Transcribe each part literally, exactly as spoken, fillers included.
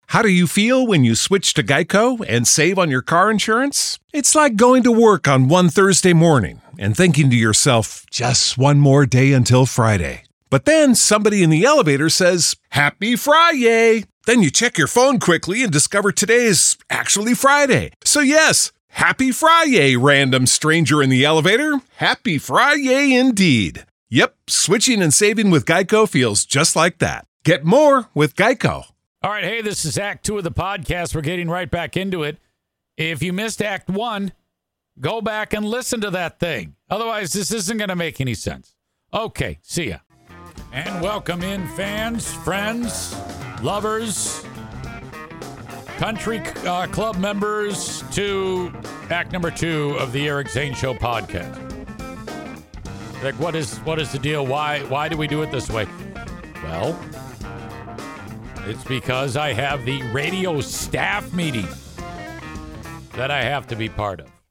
How do you feel when you switch to Geico and save on your car insurance? It's like going to work on one Thursday morning and thinking to yourself, just one more day until Friday. But then somebody in the elevator says, Happy Friday! Then you check your phone quickly and discover today is actually Friday. So yes, Happy Friday, random stranger in the elevator. Happy Friday indeed. Yep, switching and saving with Geico feels just like that. Get more with Geico. All right, hey, this is Act Two of the podcast. We're getting right back into it. If you missed Act One, go back and listen to that thing. Otherwise, this isn't going to make any sense. Okay, see ya. And welcome in fans, friends, lovers, country uh, club members to Act Number Two of the Eric Zane Show podcast. Like, what is what is the deal? Why why do we do it this way? Well, it's because I have the radio staff meeting that I have to be part of.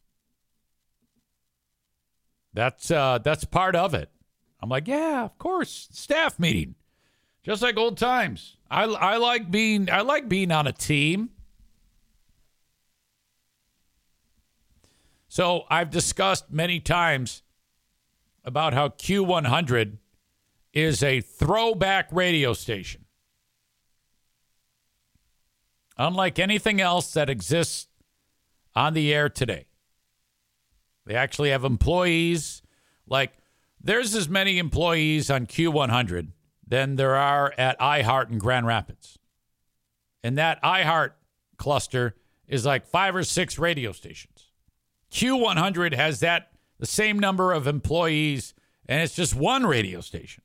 That's uh, that's part of it. I'm like, yeah, of course, staff meeting, just like old times. I, I like being I like being on a team. So I've discussed many times about how Q one hundred is a throwback radio station. Unlike anything else that exists on the air today. They actually have employees. Like, there's as many employees on Q one hundred than there are at iHeart in Grand Rapids. And that iHeart cluster is like five or six radio stations. Q one hundred has that the same number of employees, and it's just one radio station.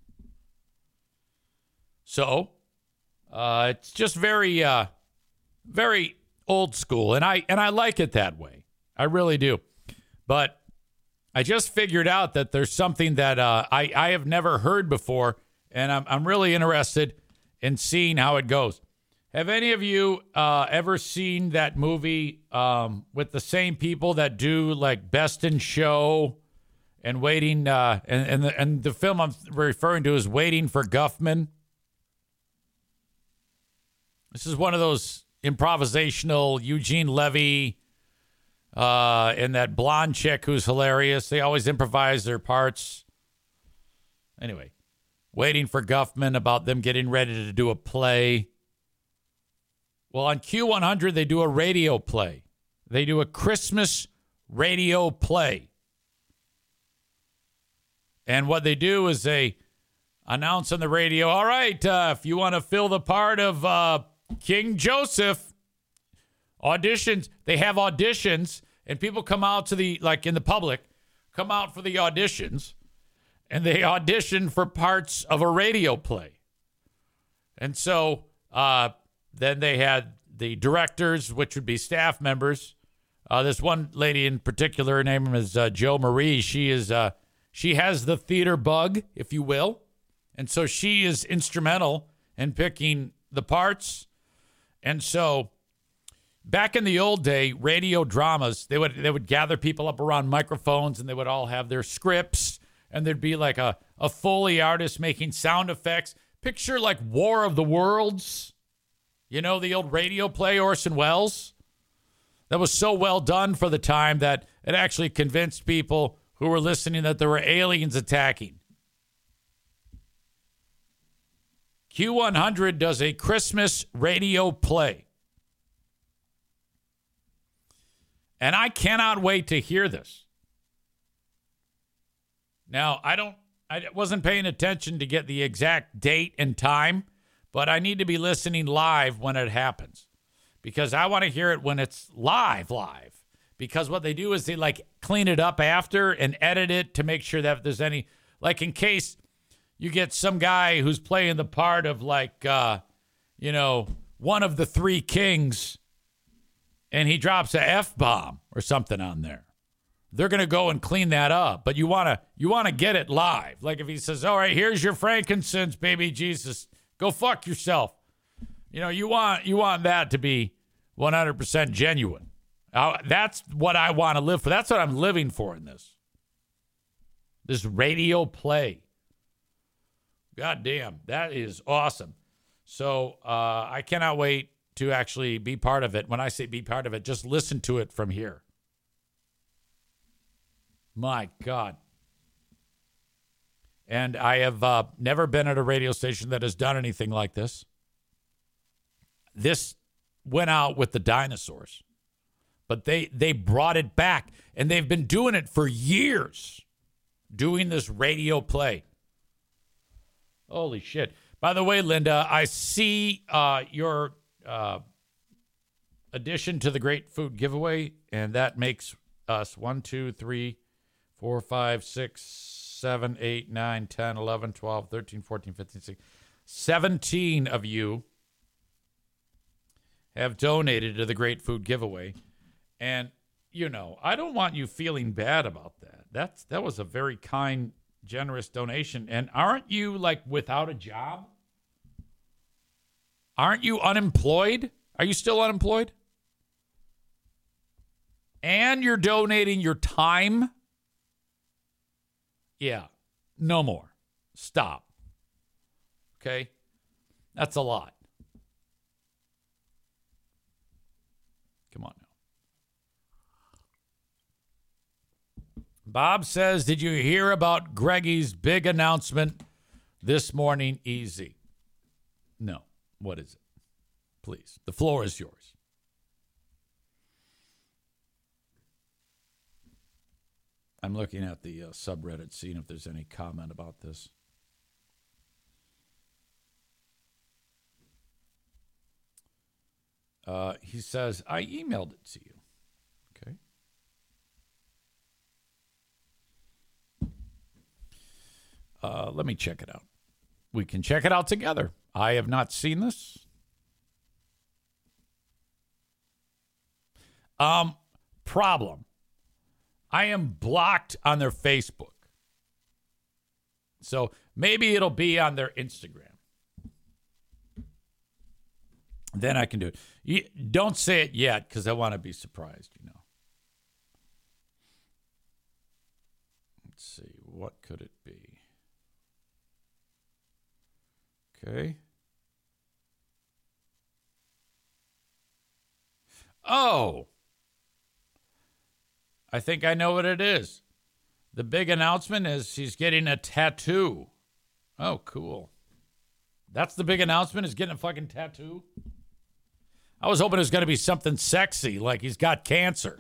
So, uh, it's just very, uh, very old school, and I and I like it that way. I really do. But I just figured out that there's something that uh, I, I have never heard before, and I'm I'm really interested in seeing how it goes. Have any of you uh, ever seen that movie um, with the same people that do like Best in Show and Waiting, uh, and and the, and the film I'm referring to is Waiting for Guffman? This is one of those improvisational Eugene Levy uh, and that blonde chick who's hilarious. They always improvise their parts. Anyway, Waiting for Guffman, about them getting ready to do a play. Well, on Q one hundred, they do a radio play. They do a Christmas radio play. And what they do is they announce on the radio, all right, uh, if you want to fill the part of uh, King Joseph, auditions. They have auditions, and people come out to the, like in the public, come out for the auditions, and they audition for parts of a radio play. And so uh, then they had the directors, which would be staff members. Uh, this one lady in particular, her name is uh, Jo Marie. She is uh, she has the theater bug, if you will. And so she is instrumental in picking the parts. And so back in the old day, radio dramas, they would they would gather people up around microphones, and they would all have their scripts, and there'd be like a, a Foley artist making sound effects. Picture like War of the Worlds, you know, the old radio play, Orson Welles. That was so well done for the time that it actually convinced people who were listening that there were aliens attacking. Q one hundred does a Christmas radio play. And I cannot wait to hear this. Now, I don't I wasn't paying attention to get the exact date and time, but I need to be listening live when it happens, because I want to hear it when it's live live. Because what they do is they like clean it up after and edit it to make sure that if there's any, like in case you get some guy who's playing the part of like, uh, you know, one of the three kings, and he drops a F-bomb or something on there. They're going to go and clean that up. But you want to you want to get it live. Like if he says, all right, here's your frankincense, baby Jesus. Go fuck yourself. You know, you want you want that to be one hundred percent genuine. Uh, that's what I want to live for. That's what I'm living for in this. This radio play. God damn, that is awesome. So uh, I cannot wait to actually be part of it. When I say be part of it, just listen to it from here. My God. And I have uh, never been at a radio station that has done anything like this. This went out with the dinosaurs, but they they brought it back, and they've been doing it for years, doing this radio play. Holy shit. By the way, Linda, I see uh, your uh, addition to the Great Food Giveaway, and that makes us one, two, three, four, five, six, seven, eight, nine, ten, eleven, twelve, thirteen, fourteen, fifteen, sixteen, seventeen of you have donated to the Great Food Giveaway. And, you know, I don't want you feeling bad about that. That's that was a very kind, generous donation. And aren't you, like, without a job? Aren't you unemployed? Are you still unemployed? And you're donating your time? Yeah, no more. Stop. Okay? That's a lot. Come on now. Bob says, did you hear about Greggy's big announcement this morning? Easy. No. What is it? Please. The floor is yours. I'm looking at the uh, subreddit, seeing if there's any comment about this. Uh, he says, I emailed it to you. Okay. Uh, let me check it out. We can check it out together. I have not seen this. Um, problem. I am blocked on their Facebook. So maybe it'll be on their Instagram. Then I can do it. You, don't say it yet because I want to be surprised, you know. Let's see. What could it be? Okay. Oh. I think I know what it is. The big announcement is he's getting a tattoo. Oh, cool. That's the big announcement, is getting a fucking tattoo? I was hoping it was going to be something sexy, like he's got cancer.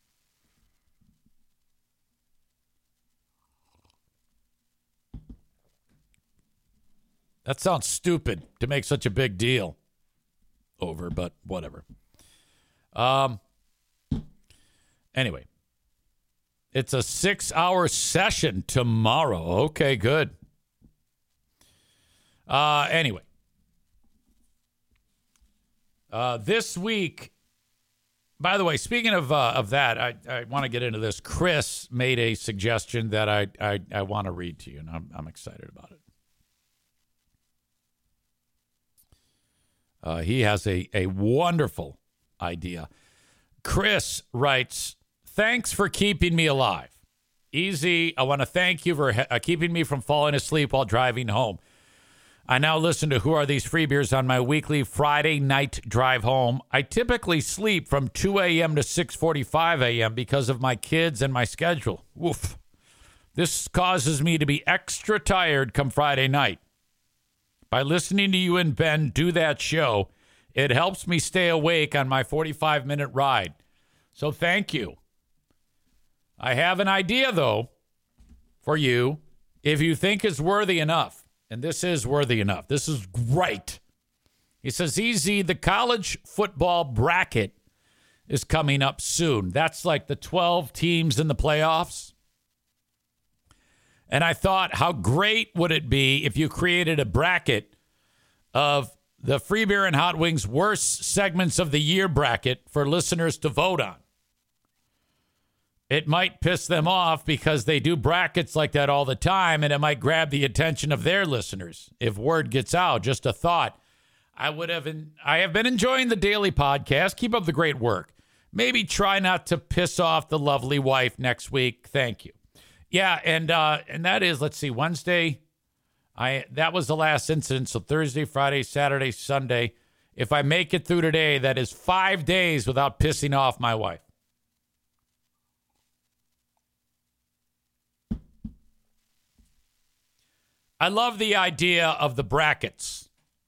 That sounds stupid to make such a big deal over, but whatever. Um. Anyway, it's a six-hour session tomorrow. Okay, good. Uh. Anyway. Uh, this week, by the way, speaking of uh, of that, I, I want to get into this. Chris made a suggestion that I I, I want to read to you, and I'm I'm excited about it. Uh, he has a, a wonderful idea. Chris writes, thanks for keeping me alive. Easy, I want to thank you for uh, keeping me from falling asleep while driving home. I now listen to Who Are These Free Beers on my weekly Friday night drive home. I typically sleep from two a.m. to six forty-five a.m. because of my kids and my schedule. Woof. This causes me to be extra tired come Friday night. By listening to you and Ben do that show, it helps me stay awake on my forty-five minute ride. So thank you. I have an idea, though, for you, if you think it's worthy enough. And this is worthy enough. This is great. He says, easy, the college football bracket is coming up soon. That's like the twelve teams in the playoffs. And I thought, how great would it be if you created a bracket of the Free Beer and Hot Wings worst segments of the year bracket for listeners to vote on. It might piss them off because they do brackets like that all the time, and it might grab the attention of their listeners if word gets out. Just a thought. I would have. In, I have been enjoying the daily podcast. Keep up the great work. Maybe try not to piss off the lovely wife next week. Thank you. Yeah, and uh, and that is, let's see, Wednesday. I that was the last incident. So Thursday, Friday, Saturday, Sunday. If I make it through today, that is five days without pissing off my wife. I love the idea of the brackets.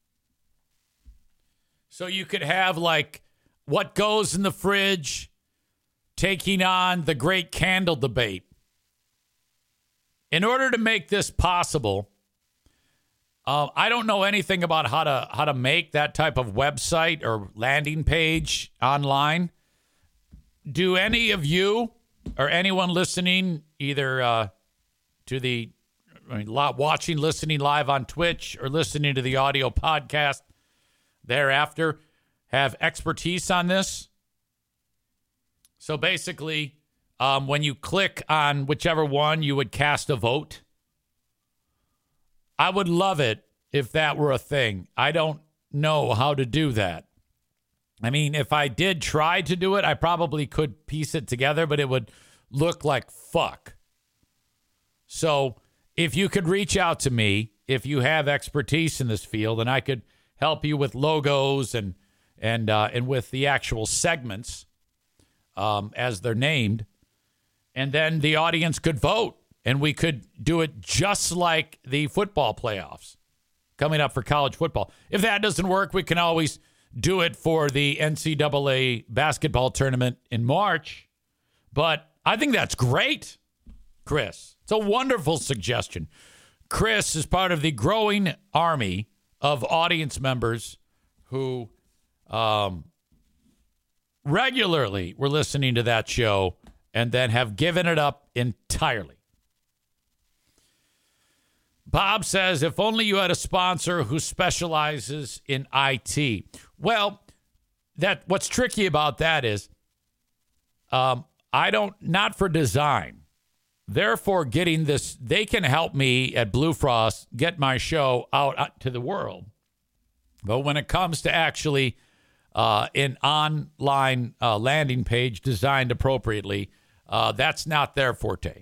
So you could have like what goes in the fridge taking on the great candle debate. In order to make this possible, uh, I don't know anything about how to how to make that type of website or landing page online. Do any of you or anyone listening, either uh, to the I mean, watching, listening live on Twitch, or listening to the audio podcast thereafter, have expertise on this? So basically, um, when you click on whichever one, you would cast a vote. I would love it if that were a thing. I don't know how to do that. I mean, if I did try to do it, I probably could piece it together, but it would look like fuck. So if you could reach out to me, if you have expertise in this field, and I could help you with logos and and uh, and with the actual segments um, as they're named, and then the audience could vote, and we could do it just like the football playoffs coming up for college football. If that doesn't work, we can always do it for the N C double A basketball tournament in March. But I think that's great, Chris. It's a wonderful suggestion. Chris is part of the growing army of audience members who um, regularly were listening to that show and then have given it up entirely. Bob says, if only you had a sponsor who specializes in I T. Well, that what's tricky about that is um, I don't, not for design. Therefore, getting this, they can help me at Blue Frost get my show out, out to the world. But when it comes to actually uh, an online uh, landing page designed appropriately, uh, that's not their forte.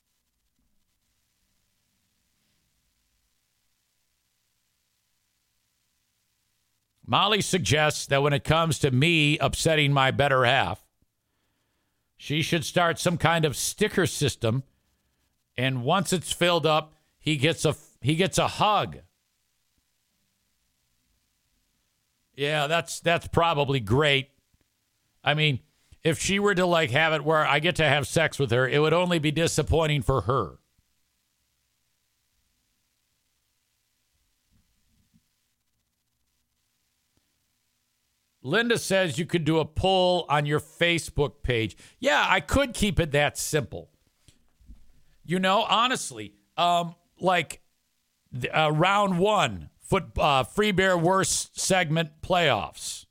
Molly suggests that when it comes to me upsetting my better half, she should start some kind of sticker system. And once it's filled up, he gets a he gets a hug. Yeah, that's that's probably great. I mean, if she were to like have it where I get to have sex with her, it would only be disappointing for her. Linda says you could do a poll on your Facebook page. Yeah, I could keep it that simple. You know, honestly, um, like uh, round one, foot uh, Free Bear Worst segment playoffs.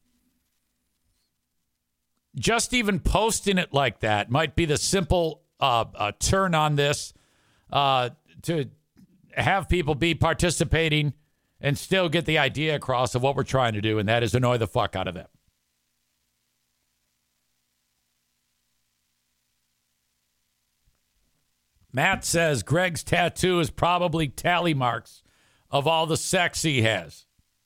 Just even posting it like that might be the simple uh, uh, turn on this uh, to have people be participating and still get the idea across of what we're trying to do, and that is annoy the fuck out of them. Matt says Greg's tattoo is probably tally marks of all the sex he has.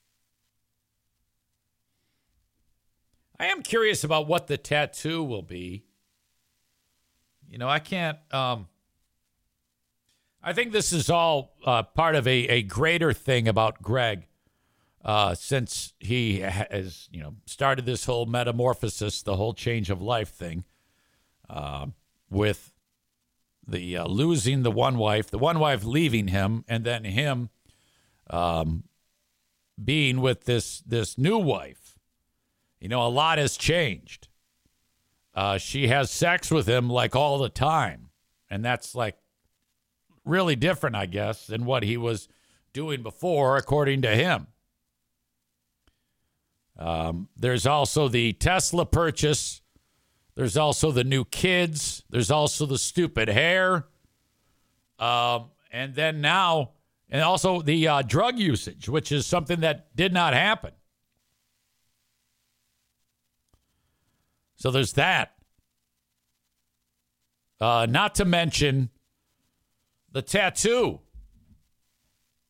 I am curious about what the tattoo will be. You know, I can't... Um, I think this is all uh, part of a, a greater thing about Greg uh, since he has, you know, started this whole metamorphosis, the whole change of life thing uh, with the uh, losing the one wife, the one wife leaving him, and then him um, being with this this new wife. You know, a lot has changed. Uh, she has sex with him like all the time, and that's like really different, I guess, than what he was doing before, according to him. Um, there's also the Tesla purchase. There's also the new kids. There's also the stupid hair. Um, and then now, and also the uh, drug usage, which is something that did not happen. So there's that. Uh, not to mention the tattoo.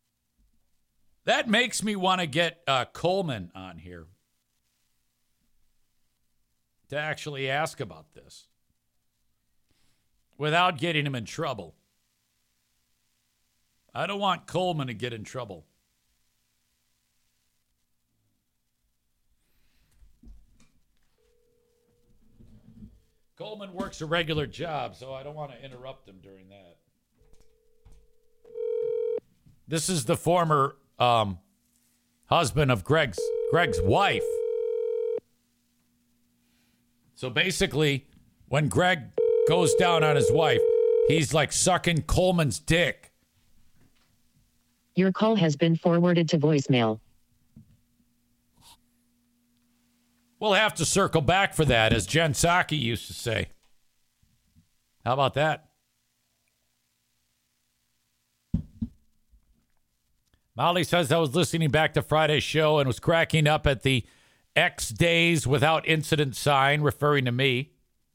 That makes me want to get uh, Coleman on here to actually ask about this without getting him in trouble. I don't want Coleman to get in trouble. Coleman works a regular job, so I don't want to interrupt him during that. This is the former um, husband of Greg's Greg's wife. So basically, when Greg goes down on his wife, he's like sucking Coleman's dick. Your call has been forwarded to voicemail. We'll have to circle back for that, as Jen Psaki used to say. How about that? Molly says, I was listening back to Friday's show and was cracking up at the X days without incident sign, referring to me.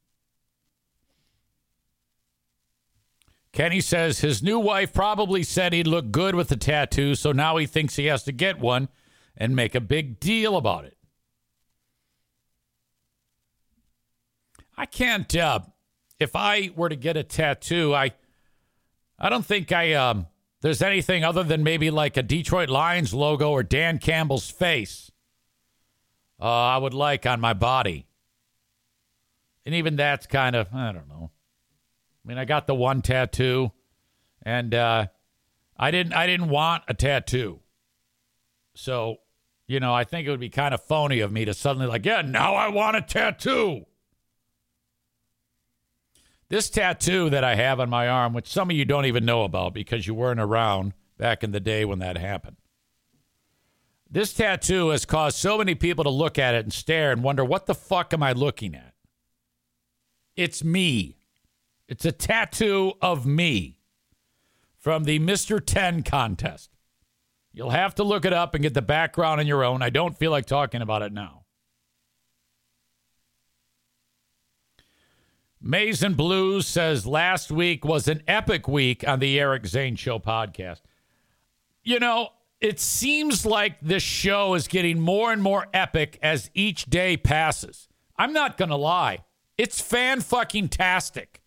Kenny says his new wife probably said he'd look good with the tattoo, so now he thinks he has to get one and make a big deal about it. I can't, uh, if I were to get a tattoo, I I don't think I um there's anything other than maybe like a Detroit Lions logo or Dan Campbell's face uh, I would like on my body. And even that's kind of, I don't know. I mean, I got the one tattoo, and uh, I didn't I didn't want a tattoo. So, you know, I think it would be kind of phony of me to suddenly like, yeah, now I want a tattoo. This tattoo that I have on my arm, which some of you don't even know about because you weren't around back in the day when that happened. This tattoo has caused so many people to look at it and stare and wonder, what the fuck am I looking at? It's me. It's a tattoo of me from the Mister ten contest. You'll have to look it up and get the background on your own. I don't feel like talking about it now. Mason Blues says last week was an epic week on the Eric Zane Show podcast. You know, it seems like this show is getting more and more epic as each day passes. I'm not going to lie. It's fan-fucking-tastic.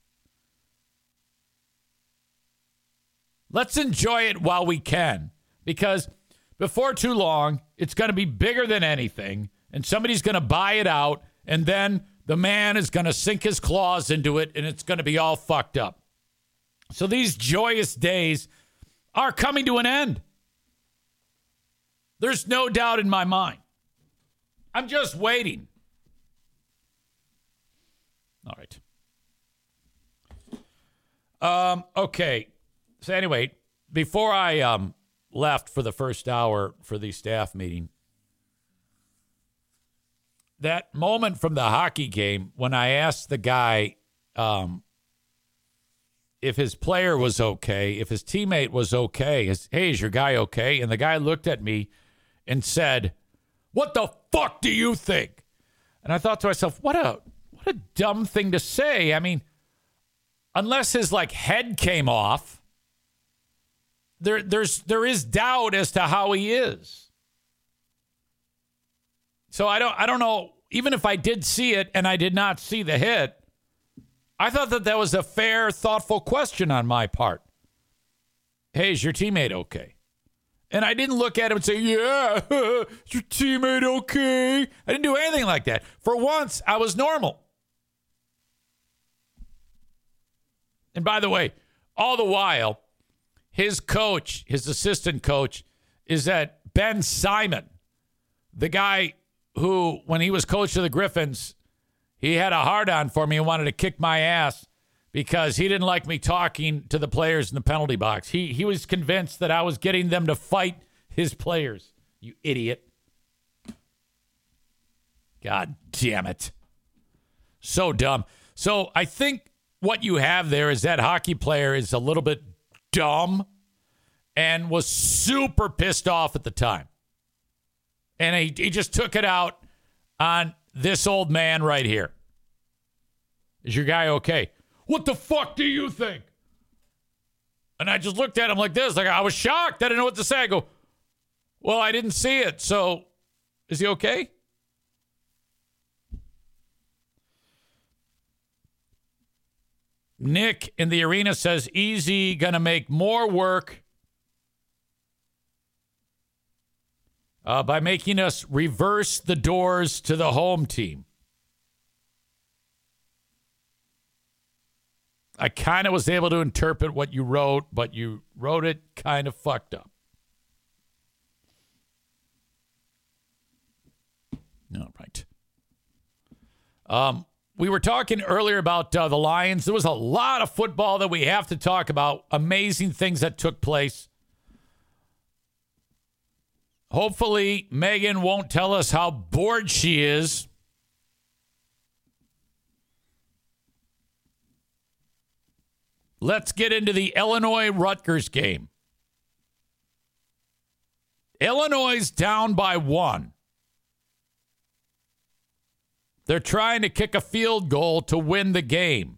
Let's enjoy it while we can, because before too long, it's going to be bigger than anything, and somebody's going to buy it out, and then the man is going to sink his claws into it, and it's going to be all fucked up. So these joyous days are coming to an end. There's no doubt in my mind. I'm just waiting. All right. Um, okay. So anyway, before I um, left for the first hour for the staff meeting, that moment from the hockey game when I asked the guy um, if his player was okay, if his teammate was okay, his, hey, is your guy okay? And the guy looked at me and said, what the fuck do you think? And I thought to myself, what a what a dumb thing to say. I mean, unless his like head came off, there there's there is doubt as to how he is. So I don't I don't know, even if I did see it and I did not see the hit, I thought that that was a fair, thoughtful question on my part. Hey, is your teammate okay? And I didn't look at him and say, yeah, is your teammate okay? I didn't do anything like that. For once, I was normal. And by the way, all the while, his coach, his assistant coach, is that Ben Simon, the guy who, when he was coach of the Griffins, he had a hard-on for me and wanted to kick my ass because he didn't like me talking to the players in the penalty box. He he was convinced that I was getting them to fight his players. You idiot. God damn it. So dumb. So I think what you have there is that hockey player is a little bit dumb and was super pissed off at the time. And he, he just took it out on this old man right here. Is your guy okay? What the fuck do you think? And I just looked at him like this. Like I was shocked. I didn't know what to say. I go, Well, I didn't see it, so is he okay? Nick in the arena says, easy, gonna make more work uh, by making us reverse the doors to the home team. I kind of was able to interpret what you wrote, but you wrote it kind of fucked up. All right. Um, we were talking earlier about uh, the Lions. There was a lot of football that we have to talk about. Amazing things that took place. Hopefully, Megan won't tell us how bored she is. Let's get into the Illinois-Rutgers game. Illinois is down by one. They're trying to kick a field goal to win the game.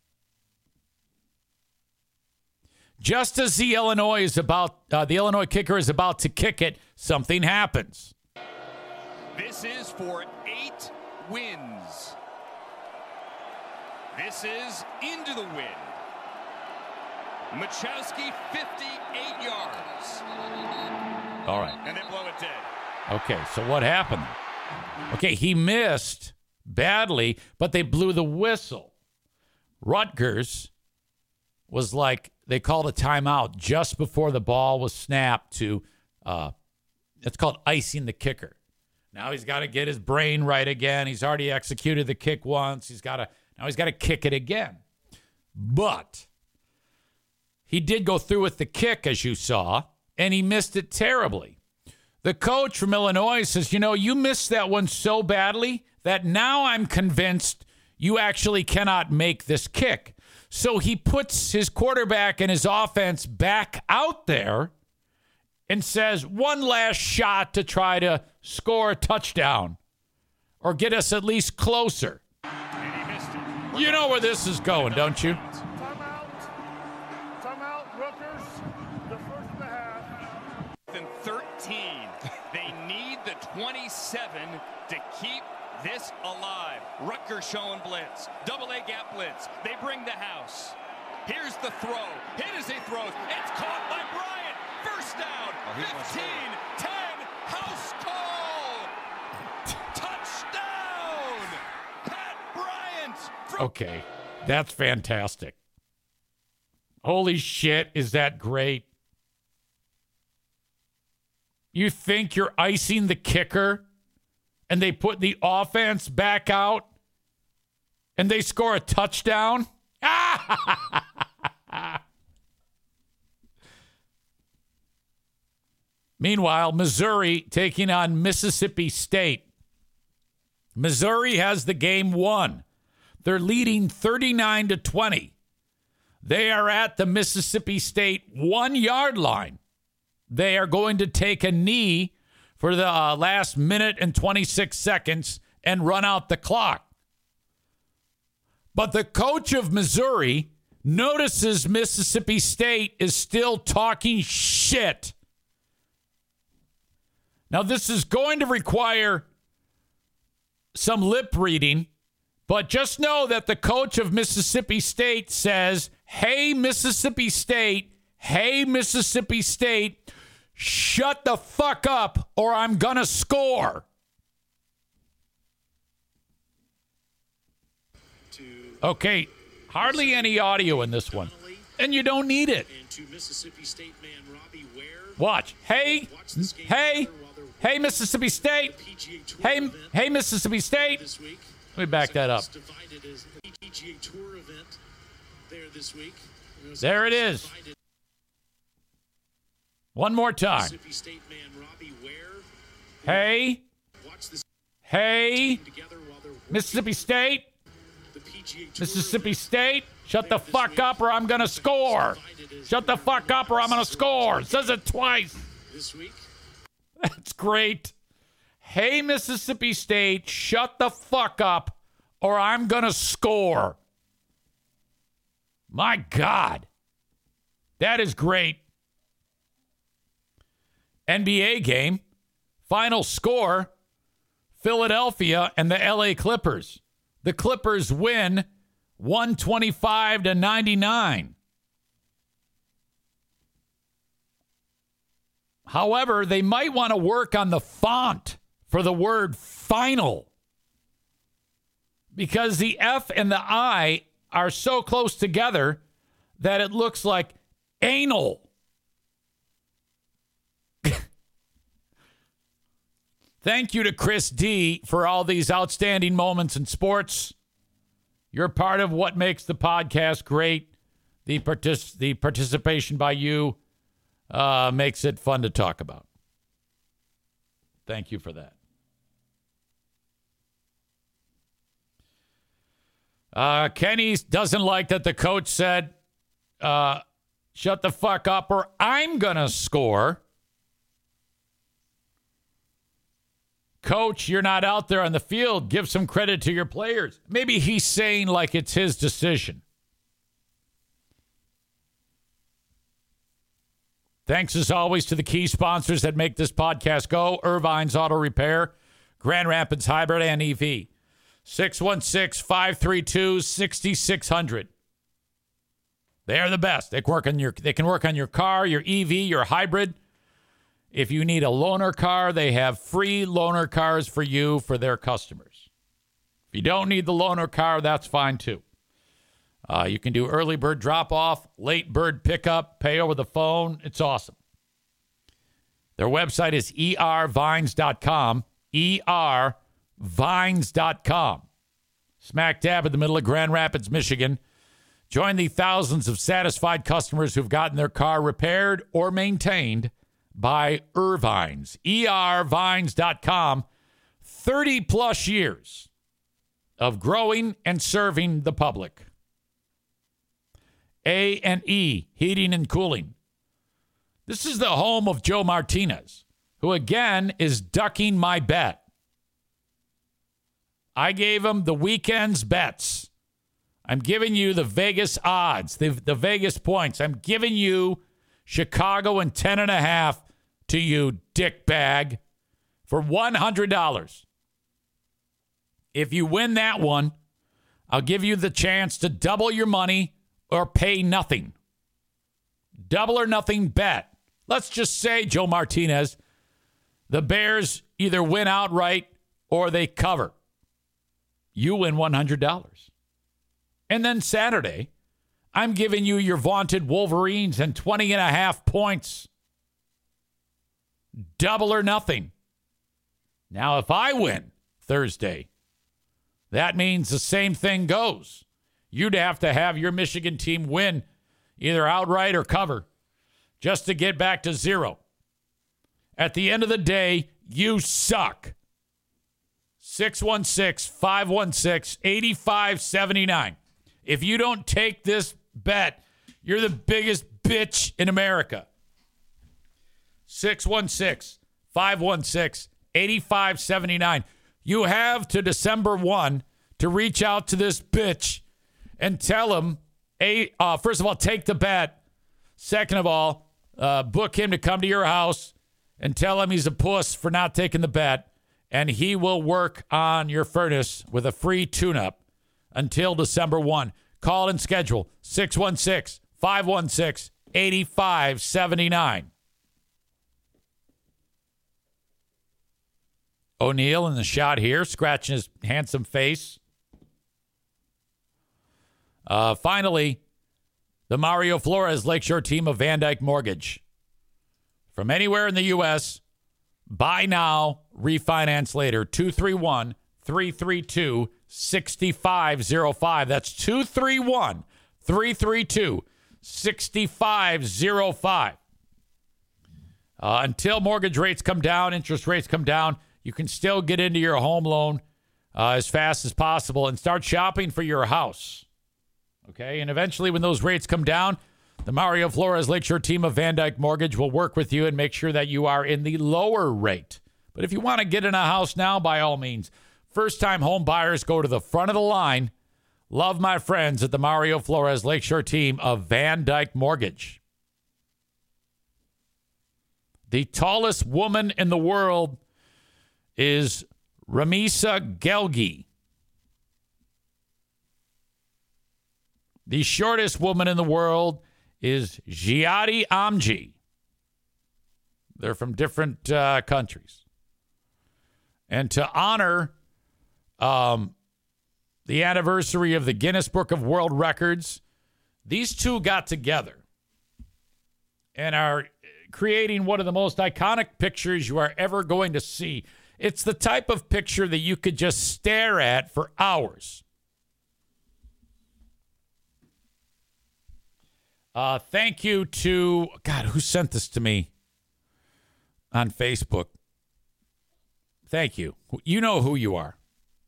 Just as the Illinois is about, uh, the Illinois kicker is about to kick it, something happens. This is for eight wins. This is into the wind. Machowski, fifty-eight yards. All right. And they blow it dead. Okay, so what happened? Okay, he missed badly, but they blew the whistle. Rutgers was like, they called a timeout just before the ball was snapped to, uh, it's called icing the kicker. Now he's got to get his brain right again. He's already executed the kick once. He's got to, now he's got to kick it again. But he did go through with the kick, as you saw, and he missed it terribly. The coach from Illinois says, you know, you missed that one so badly that now I'm convinced you actually cannot make this kick. So he puts his quarterback and his offense back out there and says, one last shot to try to score a touchdown or get us at least closer. And he missed it. You know where this is going, don't you? Timeout. Timeout, Rutgers. The first and a half. And thirteen. They need the twenty-seven to keep this alive. Rutgers showing blitz. Double A gap blitz. They bring the house. Here's the throw. Hit as he throws. It's caught by Bryant. First down. fifteen ten. House call. Touchdown. Pat Bryant. From- Okay, that's fantastic. Holy shit, is that great? You think you're icing the kicker and they put the offense back out and they score a touchdown? Meanwhile, Missouri taking on Mississippi State. Missouri has the game won. They're leading thirty-nine to twenty. They are at the Mississippi State one-yard line. They are going to take a knee for the uh, last minute and twenty-six seconds and run out the clock. But the coach of Missouri notices Mississippi State is still talking shit. Now, this is going to require some lip reading, but just know that the coach of Mississippi State says, hey, Mississippi State, hey, Mississippi State, shut the fuck up or I'm going to score. Okay, hardly any audio in this one, and you don't need it. Watch. Hey, hey, hey, Mississippi State. Hey, hey, Mississippi State. Let me back that up. There it is. One more time. Hey, hey, Mississippi State. Mississippi State, shut the fuck up or I'm going to score. Shut the fuck up or I'm going to score. It says it twice. That's great. Hey, Mississippi State, shut the fuck up or I'm going to score. My God. That is great. N B A game. Final score, Philadelphia and the L A Clippers. The Clippers win one twenty-five to ninety-nine. However, they might want to work on the font for the word final, because the F and the I are so close together that it looks like anal. Thank you to Chris D for all these outstanding moments in sports. You're part of what makes the podcast great. The, partic- the participation by you uh, makes it fun to talk about. Thank you for that. Uh, Kenny doesn't like that the coach said, uh, shut the fuck up or I'm going to score. Coach, you're not out there on the field. Give some credit to your players. Maybe he's saying like it's his decision. Thanks as always to the key sponsors that make this podcast go. Irvine's Auto Repair, Grand Rapids Hybrid and E V. six one six, five three two, six six zero zero. They are the best. They can work on your, they can work on your car, your E V, your hybrid. If you need a loaner car, they have free loaner cars for you for their customers. If you don't need the loaner car, that's fine too. Uh, you can do early bird drop-off, late bird pickup, pay over the phone. It's awesome. Their website is e r vines dot com, e r vines dot com. Smack dab in the middle of Grand Rapids, Michigan. Join the thousands of satisfied customers who've gotten their car repaired or maintained by Irvines, e r vines dot com. thirty plus years of growing and serving the public. A and E Heating and Cooling. This is the home of Joe Martinez, who again is ducking my bet. I gave him the weekend's bets. I'm giving you the Vegas odds, the, the Vegas points. I'm giving you Chicago and ten and a half to you, dick bag, for one hundred dollars. If you win that one, I'll give you the chance to double your money or pay nothing. Double or nothing bet. Let's just say, Joe Martinez, the Bears either win outright or they cover. You win one hundred dollars. And then Saturday, I'm giving you your vaunted Wolverines and twenty and a half points. Double or nothing. Now, if I win Thursday, that means the same thing goes. You'd have to have your Michigan team win either outright or cover just to get back to zero. At the end of the day, you suck. six one six, five one six, eight five seven nine. If you don't take this bet, you're the biggest bitch in America. six one six, five one six, eight five seven nine. You have to December first to reach out to this bitch and tell him, a, uh, first of all, take the bet. Second of all, uh, book him to come to your house and tell him he's a puss for not taking the bet, and he will work on your furnace with a free tune-up until December first. Call and schedule six one six, five one six, eight five seven nine. O'Neal in the shot here, scratching his handsome face. Uh, finally, the Mario Flores Lakeshore team of Van Dyke Mortgage. From anywhere in the U S, buy now, refinance later. two three one, three three two, six five zero five. That's two three one, three three two, six five zero five. Uh, until mortgage rates come down, interest rates come down, you can still get into your home loan uh, as fast as possible and start shopping for your house. Okay, and eventually when those rates come down, the Mario Flores Lakeshore team of Van Dyke Mortgage will work with you and make sure that you are in the lower rate. But if you want to get in a house now, by all means, first-time home buyers go to the front of the line. Love my friends at the Mario Flores Lakeshore team of Van Dyke Mortgage. The tallest woman in the world is Ramisa Gelgi. The shortest woman in the world is Giadi Amji. They're from different uh, countries. And to honor um, the anniversary of the Guinness Book of World Records, these two got together and are creating one of the most iconic pictures you are ever going to see. It's the type of picture that you could just stare at for hours. Uh, thank you to, God, who sent this to me on Facebook? Thank you. You know who you are.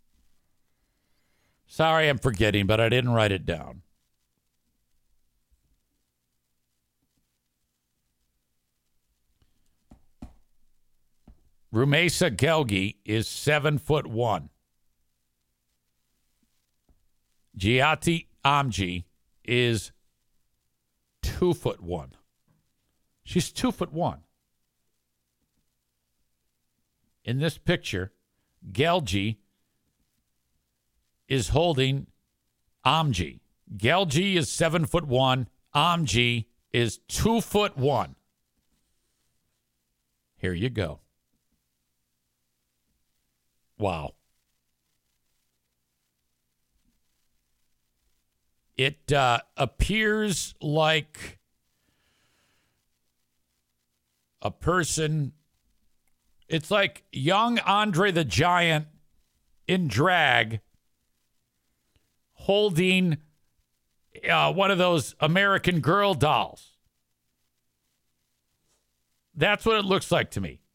Sorry I'm forgetting, but I didn't write it down. Rumesa Gelgi is seven foot one. Giati Amji is two foot one. She's two foot one. In this picture, Gelgi is holding Amji. Gelgi is seven foot one. Amji is two foot one. Here you go. Wow. It uh, appears like a person. It's like young Andre the Giant in drag holding uh, one of those American Girl dolls. That's what it looks like to me.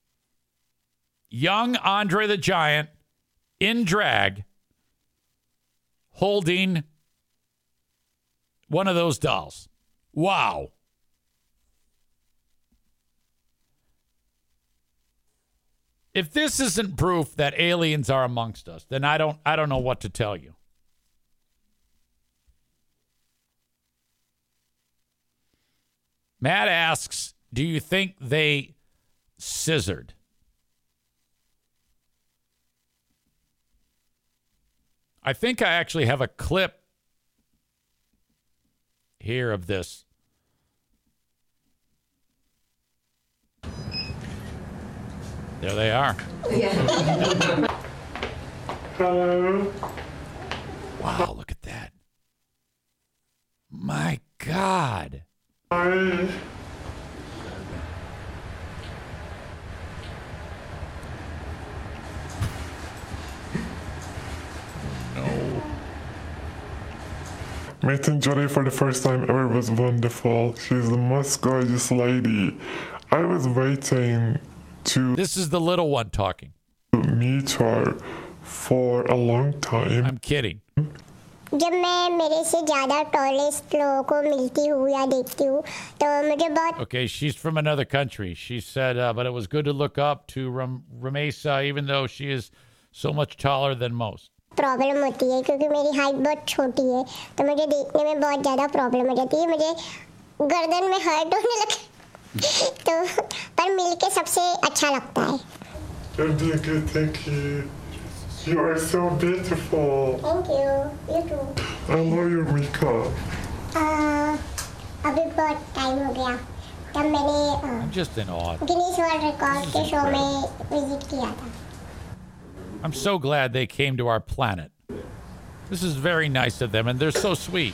Young Andre the Giant in drag holding one of those dolls. Wow. If this isn't proof that aliens are amongst us, then I don't I don't know what to tell you. Matt asks, do you think they scissored? I think I actually have a clip here of this. There they are. Yeah. Hello. Wow, look at that. My God. Hi. No. Meeting Jodie for the first time ever was wonderful. She's the most gorgeous lady. I was waiting to This is the little one talking. meet her for a long time. I'm kidding. जब मैं मेरे से ज़्यादा tallest लोगों को मिलती हूँ या देखती हूँ तो मुझे बहुत Okay, she's from another country. She said, uh, but it was good to look up to Ram- Ramesa, even though she is so much taller than most. Problem होती है क्योंकि मेरी हाइट बहुत छोटी है तो मुझे देखने में बहुत ज़्यादा प्रॉब्लम हो जाती है मुझे गर्दन में हर्ट होने लगे तो पर मिलके सबसे अच्छा लगता है Thank you, thank you. You are so beautiful. Thank you you too I love your makeup. अभी बहुत टाइम हो गया तब मैंने I'm just in awe. Guinness World Record के शो में विजिट किया था I'm so glad they came to our planet. This is very nice of them, and they're so sweet.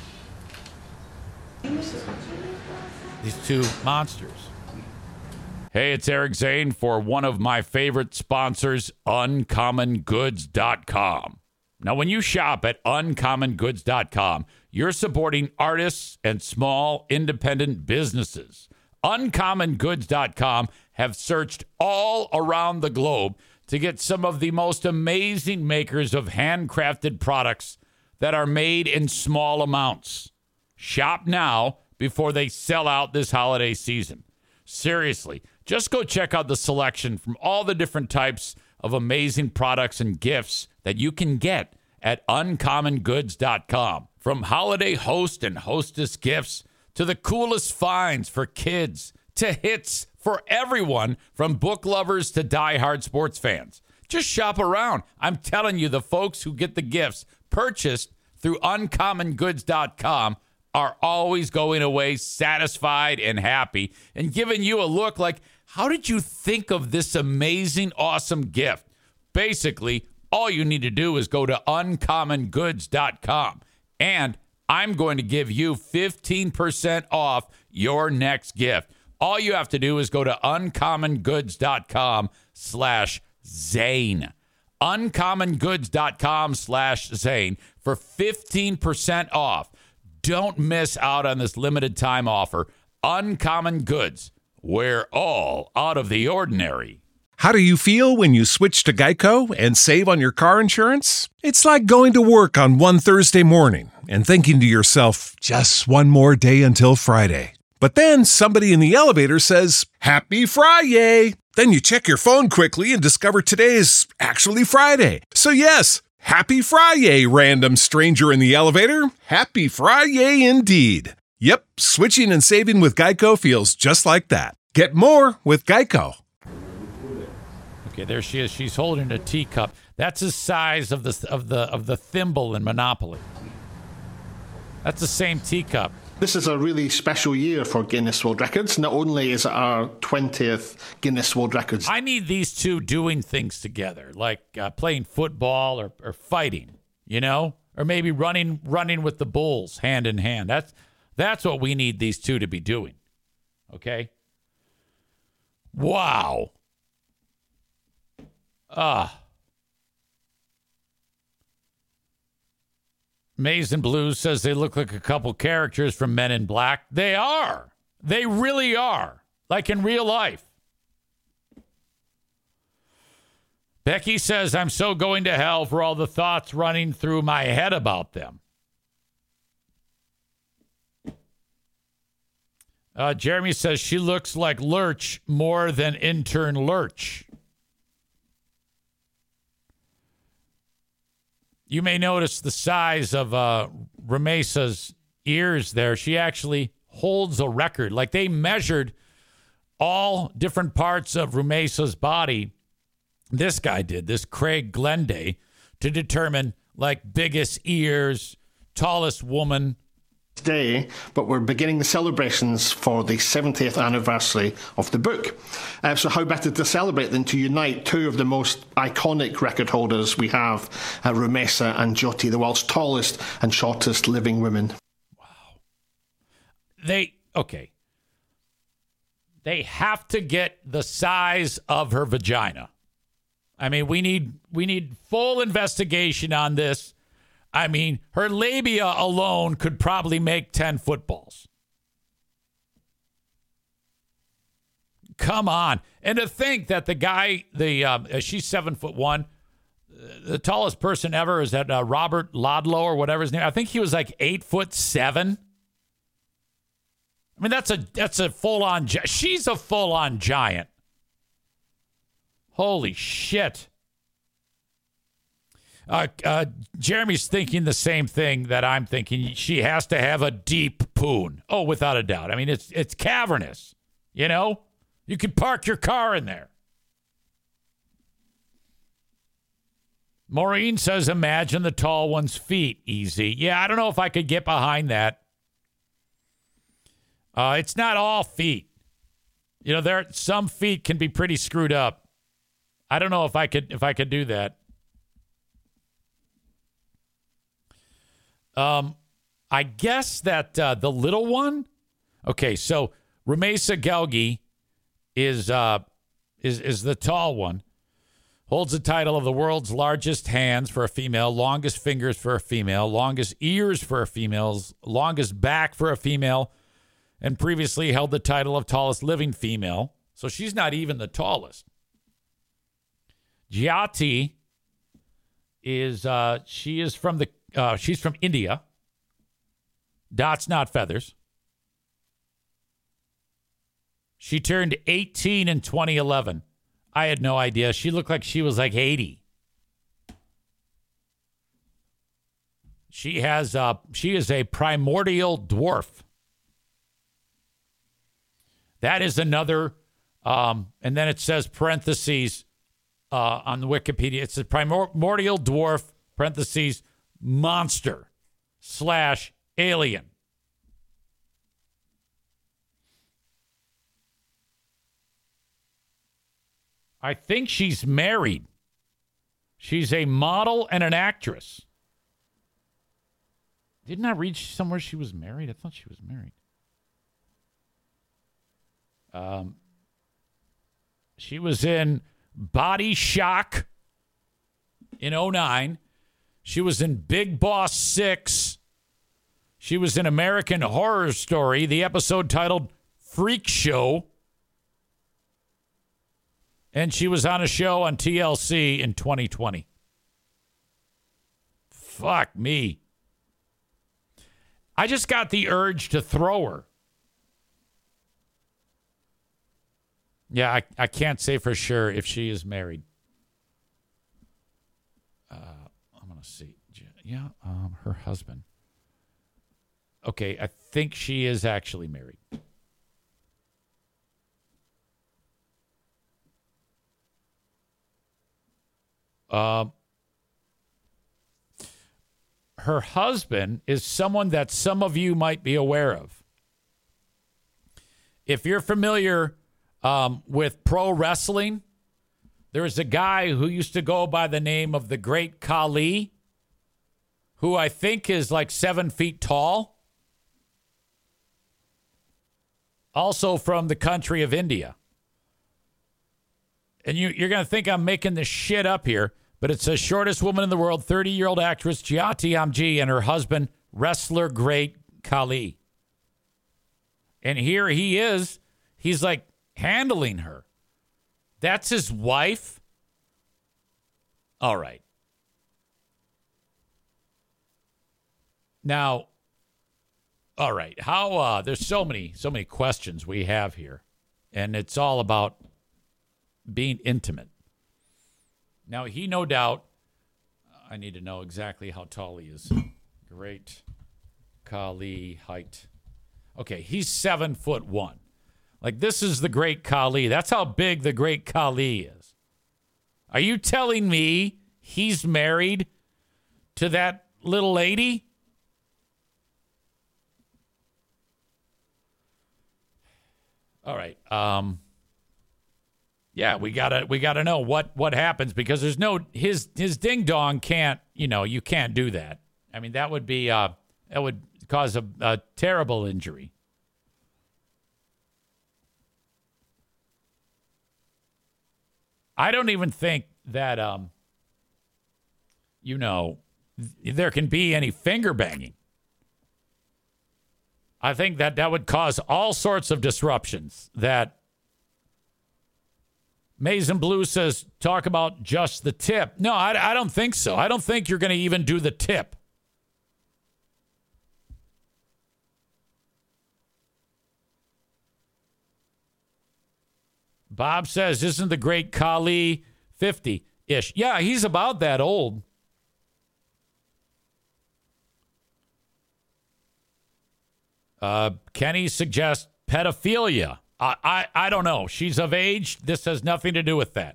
These two monsters. Hey, it's Eric Zane for one of my favorite sponsors, uncommon goods dot com. Now, when you shop at uncommon goods dot com, you're supporting artists and small independent businesses. uncommon goods dot com have searched all around the globe to get some of the most amazing makers of handcrafted products that are made in small amounts. Shop now before they sell out this holiday season. Seriously, just go check out the selection from all the different types of amazing products and gifts that you can get at uncommon goods dot com. From holiday host and hostess gifts to the coolest finds for kids to hits for everyone from book lovers to diehard sports fans. Just shop around. I'm telling you, the folks who get the gifts purchased through uncommon goods dot com are always going away satisfied and happy and giving you a look like, how did you think of this amazing, awesome gift? Basically, all you need to do is go to uncommon goods dot com, and I'm going to give you fifteen percent off your next gift. All you have to do is go to uncommon goods dot com slash Zane. uncommon goods dot com slash Zane for fifteen percent off. Don't miss out on this limited time offer. Uncommon Goods, where all out of the ordinary. How do you feel when you switch to Geico and save on your car insurance? It's like going to work on one Thursday morning and thinking to yourself, just one more day until Friday. But then somebody in the elevator says, Happy Friday! Then you check your phone quickly and discover today is actually Friday. So yes, Happy Friday, random stranger in the elevator. Happy Friday indeed. Yep, switching and saving with Geico feels just like that. Get more with Geico. Okay, there she is. She's holding a teacup. That's the size of the of the of the thimble in Monopoly. That's the same teacup. This is a really special year for Guinness World Records. Not only is it our twentieth Guinness World Records. I need these two doing things together, like uh, playing football or, or fighting, you know, or maybe running running with the bulls hand in hand. That's that's what we need these two to be doing. Okay. Wow. Ah. Maize and Blues says they look like a couple characters from Men in Black. They are. They really are. Like in real life. Becky says, I'm so going to hell for all the thoughts running through my head about them. Uh, Jeremy says she looks like Lurch more than intern Lurch. You may notice the size of uh, Ramesa's ears there. She actually holds a record. Like they measured all different parts of Ramesa's body. This guy did, this Craig Glenday, to determine like biggest ears, tallest woman. Today, but we're beginning the celebrations for the seventieth anniversary of the book. Uh, so how better to celebrate than to unite two of the most iconic record holders we have, uh, Rumesa and Jyoti, the world's tallest and shortest living women. Wow. They, okay. They have to get the size of her vagina. I mean, we need we need full investigation on this. I mean, her labia alone could probably make ten footballs. Come on. And to think that the guy, the um, she's seven foot one, the tallest person ever is that uh, Robert Ludlow or whatever his name. I think he was like eight foot seven. I mean, that's a that's a full on. She's a full on giant. Holy shit. Uh, uh, Jeremy's thinking the same thing that I'm thinking. She has to have a deep poon. Oh, without a doubt. I mean, it's it's cavernous. You know, you could park your car in there. Maureen says, imagine the tall one's feet. Easy. Yeah, I don't know if I could get behind that. Uh, it's not all feet. You know, there some feet can be pretty screwed up. I don't know if I could if I could do that. Um, I guess that uh, the little one. Okay, so Rumesa Gelgi is uh is is the tall one. Holds the title of the world's largest hands for a female, longest fingers for a female, longest ears for a female, longest back for a female, and previously held the title of tallest living female. So she's not even the tallest. Jyoti is uh she is from the Uh, she's from India. Dots, not feathers. She turned eighteen in twenty eleven. I had no idea. She looked like she was like eighty. She has uh, she is a primordial dwarf. That is another Um, and then it says parentheses uh, on the Wikipedia. It's a primordial dwarf, parentheses, monster slash alien. I think she's married. She's a model and an actress. Didn't I read somewhere she was married? I thought she was married. Um, she was in Body Shock in oh nine. She was in Big Boss six. She was in American Horror Story, the episode titled Freak Show. And she was on a show on T L C in twenty twenty. Fuck me. I just got the urge to throw her. Yeah, I, I can't say for sure if she is married. Uh, I'm going to see. Yeah, um, her husband. Okay, I think she is actually married. Uh, her husband is someone that some of you might be aware of. If you're familiar um, with pro wrestling, there is a guy who used to go by the name of the Great Khali, who I think is like seven feet tall. Also from the country of India. And you, you're going to think I'm making this shit up here, but it's the shortest woman in the world, thirty-year-old actress Jyoti Amji, and her husband, wrestler Great Khali. And here he is. He's like handling her. That's his wife? All right. Now, all right. How, uh, there's so many, so many questions we have here. And it's all about being intimate. Now, he no doubt, I need to know exactly how tall he is. Great Khali height. Okay, he's seven foot one. Like, this is the Great Khali. That's how big the Great Khali is. Are you telling me he's married to that little lady? All right. Um, yeah, we gotta we gotta know what what happens, because there's no his his ding dong can't you know you can't do that. I mean, that would be uh that would cause a, a terrible injury. I don't even think that um you know there can be any finger banging. I think that that would cause all sorts of disruptions. That Maize and Blue says, talk about just the tip. No, I, I don't think so. I don't think you're going to even do the tip. Bob says, isn't the Great Khali fifty-ish? Yeah, he's about that old. Uh, Kenny suggests pedophilia. I, I I don't know. She's of age. This has nothing to do with that.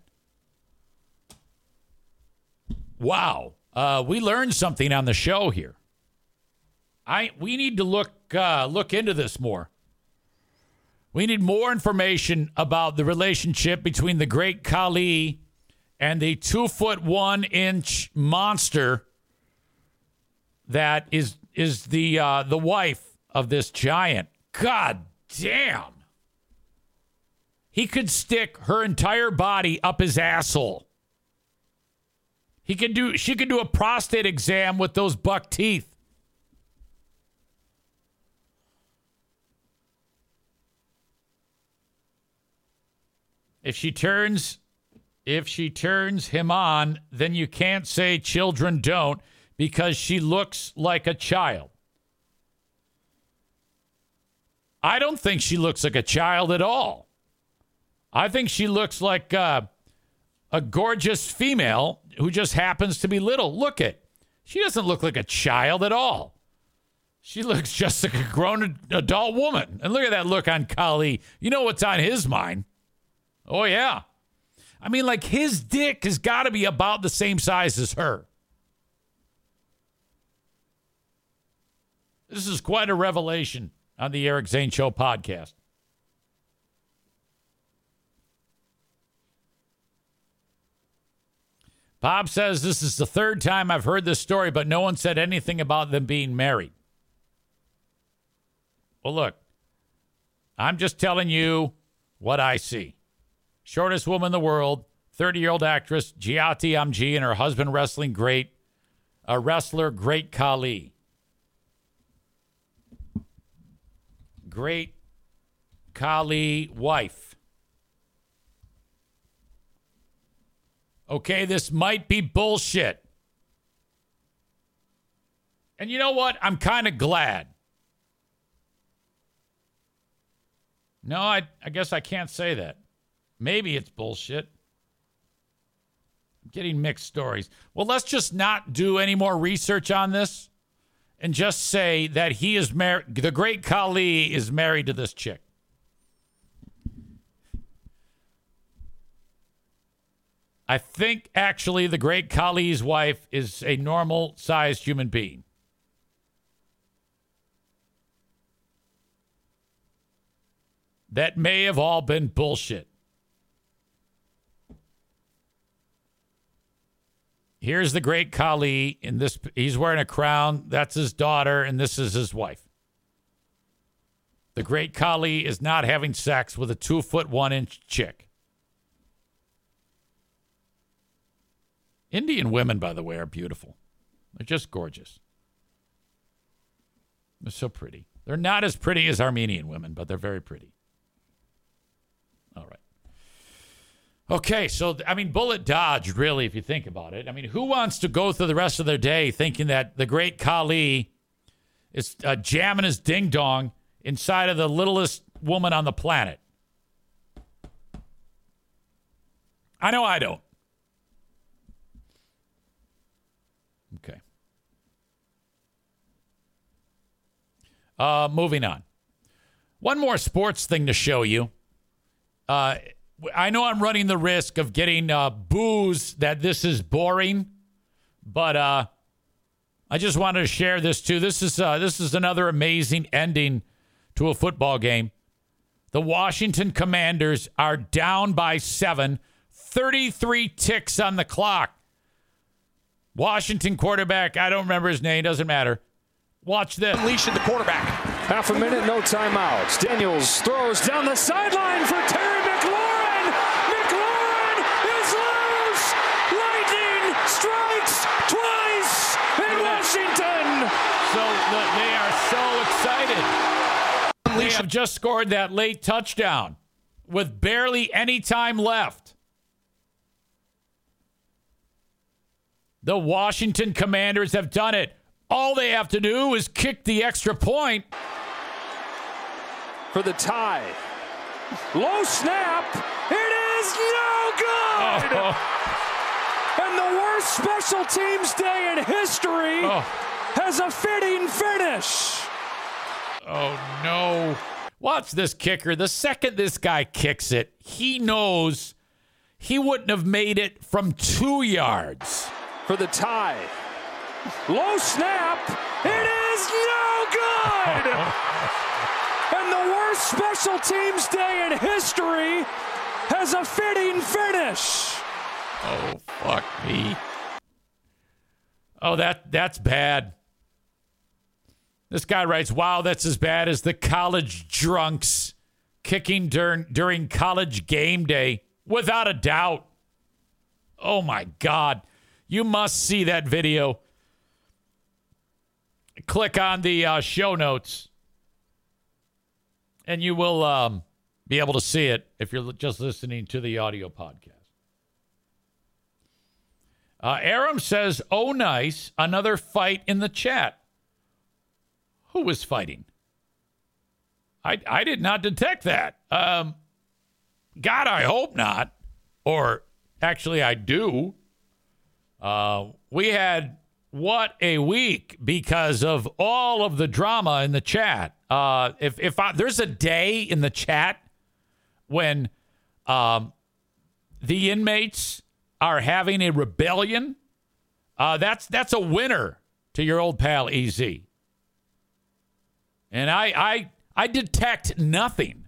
Wow. Uh, we learned something on the show here. I we need to look uh, look into this more. We need more information about the relationship between the Great Khali and the two foot one inch monster that is is the uh, the wife of this giant. God damn. He could stick her entire body up his asshole. He could do she could do a prostate exam with those buck teeth. If she turns if she turns him on, then you can't say children don't, because she looks like a child. I don't think she looks like a child at all. I think she looks like uh, a gorgeous female who just happens to be little. Look at, she doesn't look like a child at all. She looks just like a grown adult woman. And look at that look on Khali. You know what's on his mind. Oh, yeah. I mean, like, his dick has got to be about the same size as her. This is quite a revelation on the Eric Zane Show podcast. Bob says this is the third time I've heard this story, but no one said anything about them being married. Well, look, I'm just telling you what I see. Shortest woman in the world, thirty-year-old actress Jyoti Amji and her husband wrestling great, a wrestler Great Khali. Great Khali wife. Okay, this might be bullshit. And you know what? I'm kind of glad. No, I, I guess I can't say that. Maybe it's bullshit. I'm getting mixed stories. Well, let's just not do any more research on this and just say that he is married. The Great Khali is married to this chick. I think actually the Great Khali's wife is a normal-sized human being. That may have all been bullshit. Here's the Great Khali in this. He's wearing a crown. That's his daughter, and this is his wife. The Great Khali is not having sex with a two foot one inch chick. Indian women, by the way, are beautiful. They're just gorgeous. They're so pretty. They're not as pretty as Armenian women, but they're very pretty. All right. Okay, so, I mean, bullet dodged, really, if you think about it. I mean, who wants to go through the rest of their day thinking that the Great Khali is uh, jamming his ding-dong inside of the littlest woman on the planet? I know I don't. Okay. Uh, moving on. One more sports thing to show you. Uh, I know I'm running the risk of getting uh, boos that this is boring, but uh, I just wanted to share this too. This is uh, this is another amazing ending to a football game. The Washington Commanders are down by seven, thirty-three ticks on the clock. Washington quarterback, I don't remember his name, doesn't matter. Watch this. Unleashing the quarterback. Half a minute, no timeouts. Daniels throws down the sideline for Terry McLaurin. McLaurin is loose. Lightning strikes twice in Washington. So the, they are so excited. They have just scored that late touchdown with barely any time left. The Washington Commanders have done it. All they have to do is kick the extra point. For the tie. Low snap. It is no good. Oh. And the worst special teams day in history oh. has a fitting finish. Oh, no. Watch this kicker. The second this guy kicks it, he knows he wouldn't have made it from two yards. For the tie. Low snap. It is no good. And the worst special teams day in history has a fitting finish. Oh, fuck me. Oh, that that's bad. This guy writes, wow, that's as bad as the college drunks kicking during, during college game day. Without a doubt. Oh, my God. You must see that video. Click on the uh, show notes, and you will um, be able to see it if you're just listening to the audio podcast. Uh, Aram says, oh, nice. Another fight in the chat. Who was fighting? I, I did not detect that. Um, God, I hope not. Or actually, I do. Uh, we had what a week because of all of the drama in the chat. Uh, if if I, there's a day in the chat when um, the inmates are having a rebellion, uh, that's that's a winner to your old pal E Z. And I I I detect nothing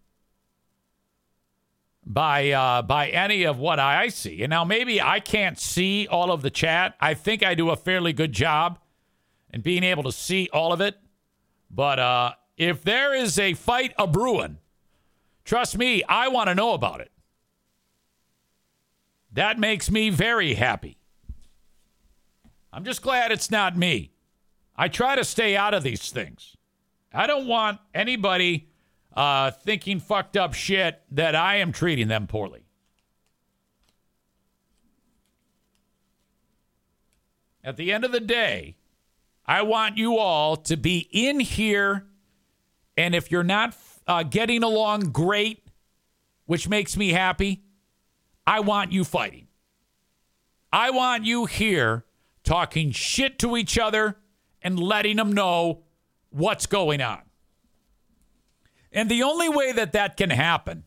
by uh, by any of what I see. And now maybe I can't see all of the chat. I think I do a fairly good job in being able to see all of it. But uh, if there is a fight a brewing, trust me, I want to know about it. That makes me very happy. I'm just glad it's not me. I try to stay out of these things. I don't want anybody uh, thinking fucked up shit that I am treating them poorly. At the end of the day, I want you all to be in here, and if you're not uh, getting along great, which makes me happy, I want you fighting. I want you here talking shit to each other and letting them know what's going on. And the only way that that can happen,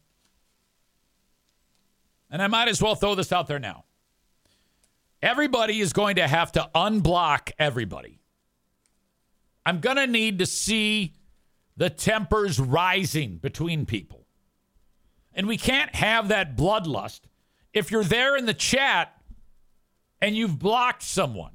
and I might as well throw this out there now, everybody is going to have to unblock everybody. I'm going to need to see the tempers rising between people. And we can't have that bloodlust if you're there in the chat and you've blocked someone.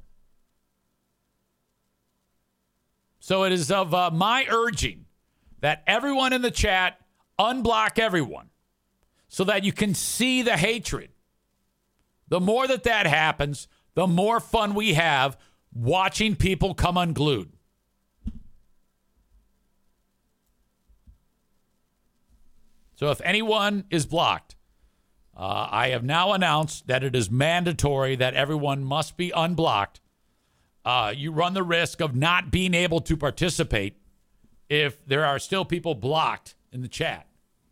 So it is of uh, my urging that everyone in the chat unblock everyone so that you can see the hatred. The more that that happens, the more fun we have watching people come unglued. So if anyone is blocked, uh, I have now announced that it is mandatory that everyone must be unblocked. Uh, you run the risk of not being able to participate if there are still people blocked in the chat.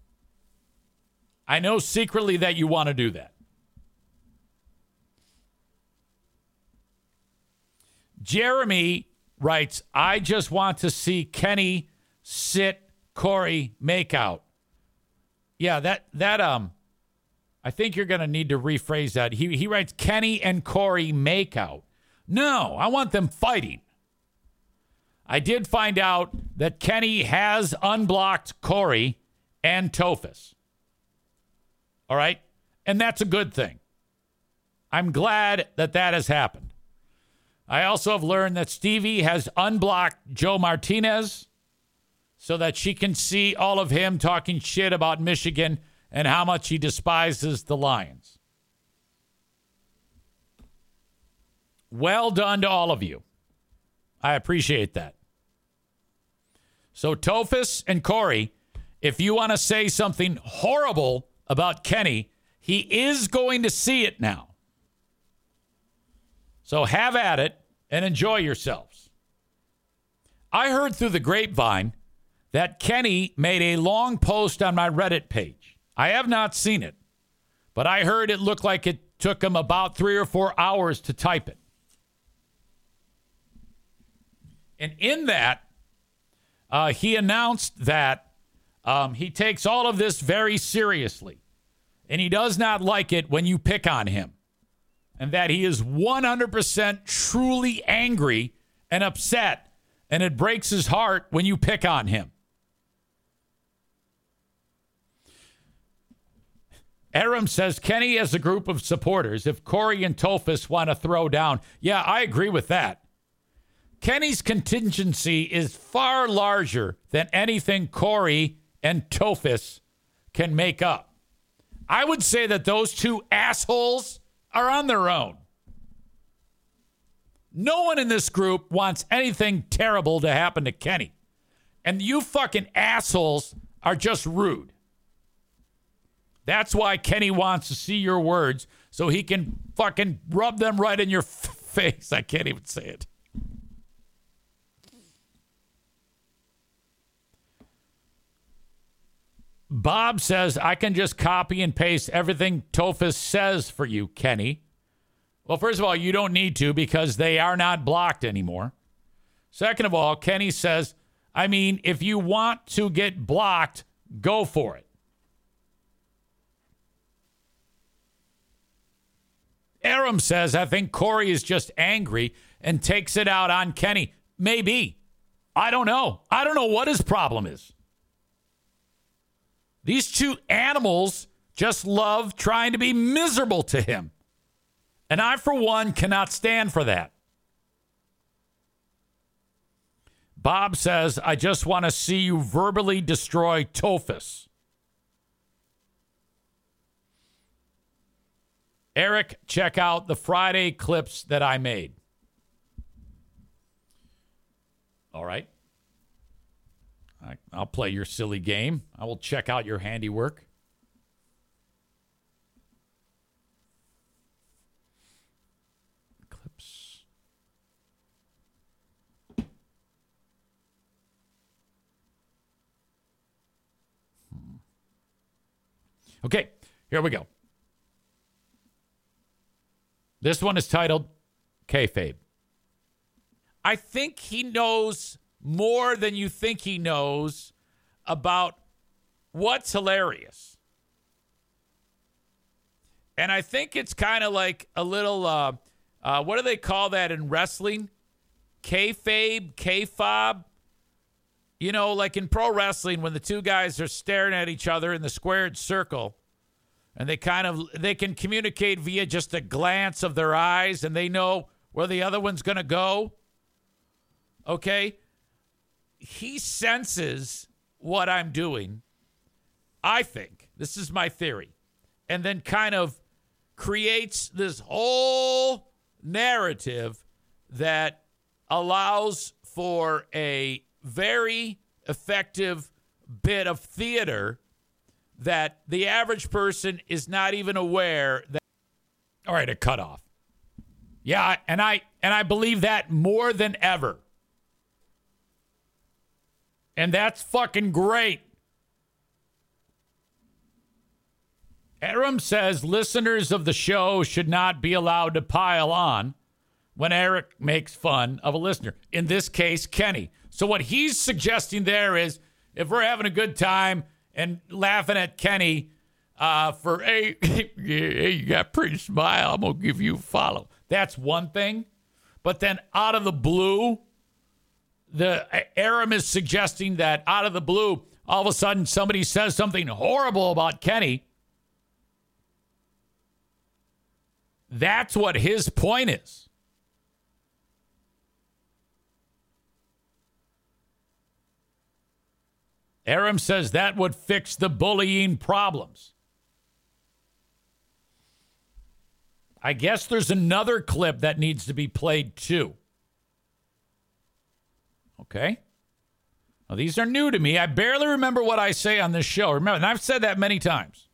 I know secretly that you want to do that. Jeremy writes, I just want to see Kenny sit Corey make out. Yeah, that, that, um, I think you're going to need to rephrase that. He, he writes, Kenny and Corey make out. No, I want them fighting. I did find out that Kenny has unblocked Corey and Tophus. All right? And that's a good thing. I'm glad that that has happened. I also have learned that Stevie has unblocked Joe Martinez so that she can see all of him talking shit about Michigan and how much he despises the Lions. Well done to all of you. I appreciate that. So Tophus and Corey, if you want to say something horrible about Kenny, he is going to see it now. So have at it and enjoy yourselves. I heard through the grapevine that Kenny made a long post on my Reddit page. I have not seen it, but I heard it looked like it took him about three or four hours to type it. And in that, uh, he announced that um, he takes all of this very seriously, and he does not like it when you pick on him, and that he is one hundred percent truly angry and upset, and it breaks his heart when you pick on him. Aram says, Kenny has a group of supporters. If Corey and Tophus want to throw down, yeah, I agree with that. Kenny's contingency is far larger than anything Corey and Tophus can make up. I would say that those two assholes are on their own. No one in this group wants anything terrible to happen to Kenny. And you fucking assholes are just rude. That's why Kenny wants to see your words so he can fucking rub them right in your f- face. I can't even say it. Bob says, I can just copy and paste everything Tophus says for you, Kenny. Well, first of all, you don't need to because they are not blocked anymore. Second of all, Kenny says, I mean, if you want to get blocked, go for it. Aram says, I think Corey is just angry and takes it out on Kenny. Maybe. I don't know. I don't know what his problem is. These two animals just love trying to be miserable to him. And I, for one, cannot stand for that. Bob says, I just want to see you verbally destroy Tophus. Eric, check out the Friday clips that I made. All right. I, I'll play your silly game. I will check out your handiwork. Clips. Hmm. Okay, here we go. This one is titled Kayfabe. I think he knows more than you think he knows about what's hilarious. And I think it's kind of like a little, uh, uh, what do they call that in wrestling? Kayfabe, kayfob. You know, like in pro wrestling, when the two guys are staring at each other in the squared circle, and they kind of, they can communicate via just a glance of their eyes, and they know where the other one's going to go. Okay? He senses what I'm doing, I think. This is my theory. And then kind of creates this whole narrative that allows for a very effective bit of theater that the average person is not even aware that. All right, a cutoff. Yeah, and I and I believe that more than ever. And that's fucking great. Aram says listeners of the show should not be allowed to pile on when Eric makes fun of a listener. In this case, Kenny. So what he's suggesting there is if we're having a good time and laughing at Kenny uh, for, hey, hey, you got a pretty smile, I'm going to give you a follow. That's one thing. But then out of the blue, the Aram is suggesting that out of the blue, all of a sudden somebody says something horrible about Kenny. That's what his point is. Aram says that would fix the bullying problems. I guess there's another clip that needs to be played too. Okay. Now, these are new to me. I barely remember what I say on this show. Remember, and I've said that many times.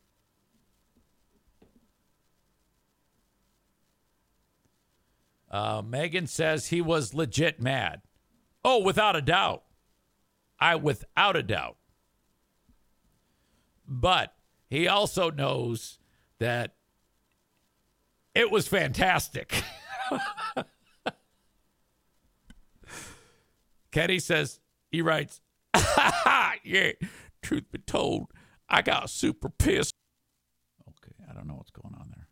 Uh, Megan says he was legit mad. Oh, without a doubt. I, without a doubt. But he also knows that it was fantastic. Kenny says, he writes, yeah, truth be told, I got super pissed. Okay, I don't know what's going on there.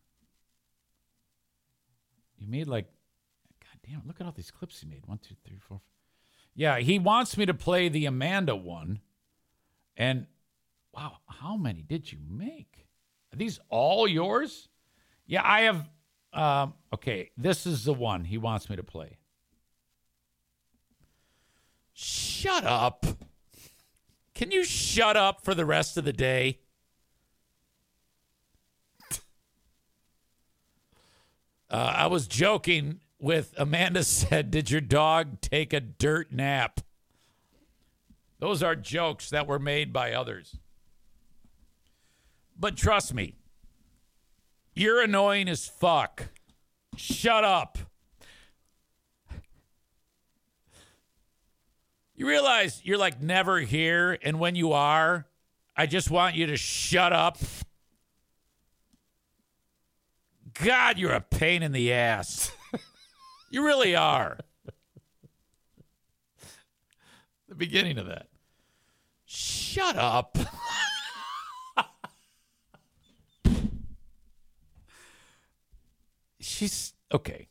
You made like, God damn, look at all these clips he made. One, two, three, four. Yeah, he wants me to play the Amanda one. And, wow, how many did you make? Are these all yours? Yeah, I have, um, okay, this is the one he wants me to play. Shut up. Can you shut up for the rest of the day? Uh, I was joking with Amanda said, did your dog take a dirt nap? Those are jokes that were made by others. But trust me, you're annoying as fuck. Shut up. You realize you're like never here, and when you are, I just want you to shut up. God, you're a pain in the ass. You really are. The beginning of that. Shut up. she's okay.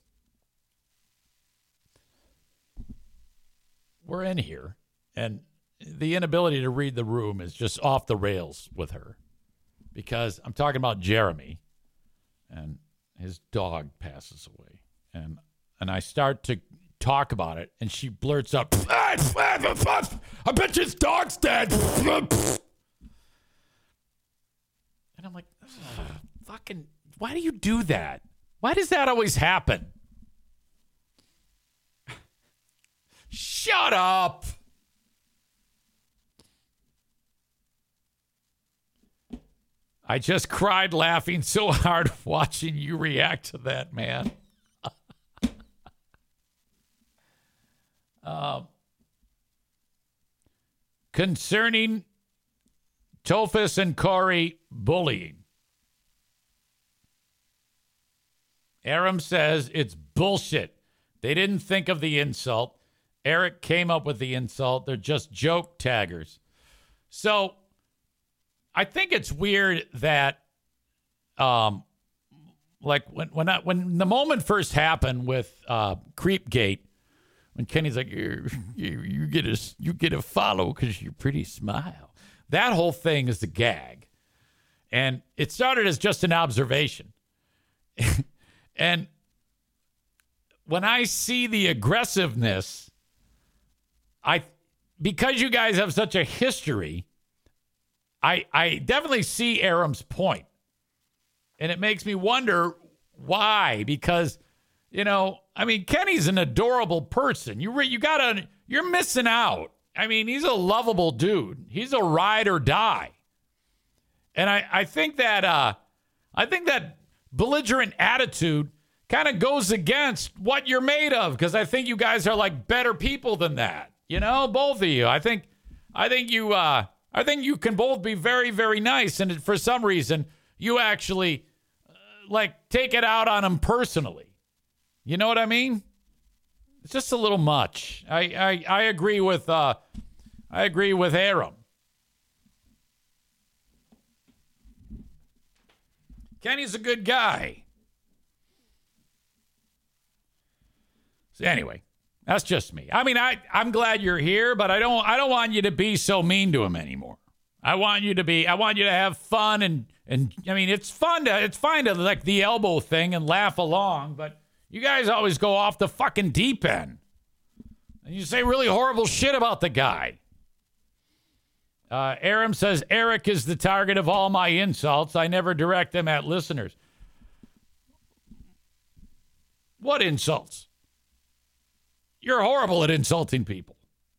We're in here, and the inability to read the room is just off the rails with her, because I'm talking about Jeremy, and his dog passes away, and and I start to talk about it, and she blurts out, "I bet his dog's dead." And I'm like, fucking, why do you do that? Why does that always happen? Shut up. I just cried laughing so hard watching you react to that, man. um, concerning Tophus and Corey bullying, Aram says it's bullshit. They didn't think of the insult. Eric came up with the insult. They're just joke taggers. So I think it's weird that, um, like when when I, when the moment first happened with uh, Creepgate, when Kenny's like, you you get a you get a follow because you're pretty smile. That whole thing is the gag, and it started as just an observation. And when I see the aggressiveness, I because you guys have such a history, I I definitely see Aram's point. And it makes me wonder why, because, you know, I mean, Kenny's an adorable person. You re, you gotta, you're missing out. I mean, he's a lovable dude. He's a ride or die. And I, I think that, uh, I think that belligerent attitude kind of goes against what you're made of, because I think you guys are like better people than that. You know, both of you. I think, I think you, uh, I think you can both be very, very nice. And for some reason, you actually uh, like take it out on him personally. You know what I mean? It's just a little much. I, I, I agree with, uh, I agree with Aram. Kenny's a good guy. So anyway, that's just me. I mean, I, I'm glad you're here, but I don't I don't want you to be so mean to him anymore. I want you to be I want you to have fun and and I mean, it's fun to it's fine to like the elbow thing and laugh along, but you guys always go off the fucking deep end. And you say really horrible shit about the guy. Uh, Aram says, Eric is the target of all my insults. I never direct them at listeners. What insults? You're horrible at insulting people.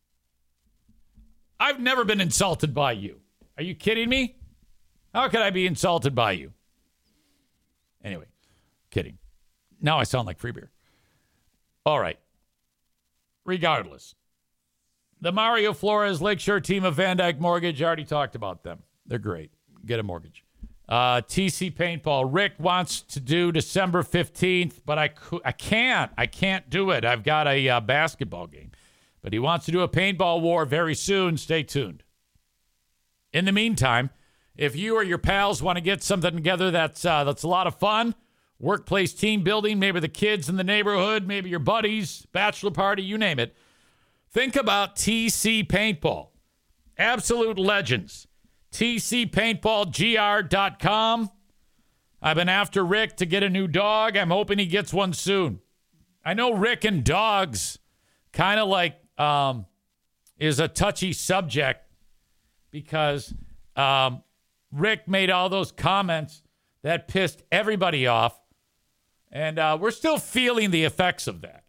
I've never been insulted by you. Are you kidding me? How could I be insulted by you? Anyway, kidding. Now I sound like free beer. All right. Regardless. The Mario Flores Lakeshore team of Van Dyke Mortgage, already talked about them. They're great. Get a mortgage. Uh, T C Paintball. Rick wants to do December fifteenth, but I, cu- I can't. I can't do it. I've got a uh, basketball game. But he wants to do a paintball war very soon. Stay tuned. In the meantime, if you or your pals want to get something together that's uh, that's a lot of fun, workplace team building, maybe the kids in the neighborhood, maybe your buddies, bachelor party, you name it, think about T C Paintball. Absolute legends. T C Paintball G R dot com. I've been after Rick to get a new dog. I'm hoping he gets one soon. I know Rick and dogs kind of like um, is a touchy subject because um, Rick made all those comments that pissed everybody off. And uh, we're still feeling the effects of that.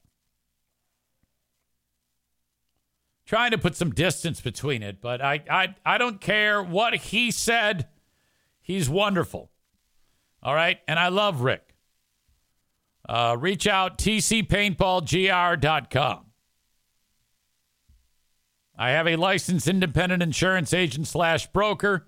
Trying to put some distance between it, but I, I, I don't care what he said. He's wonderful. All right? And I love Rick. Uh, reach out, T C Paintball G R dot com. I have a licensed independent insurance agent slash broker.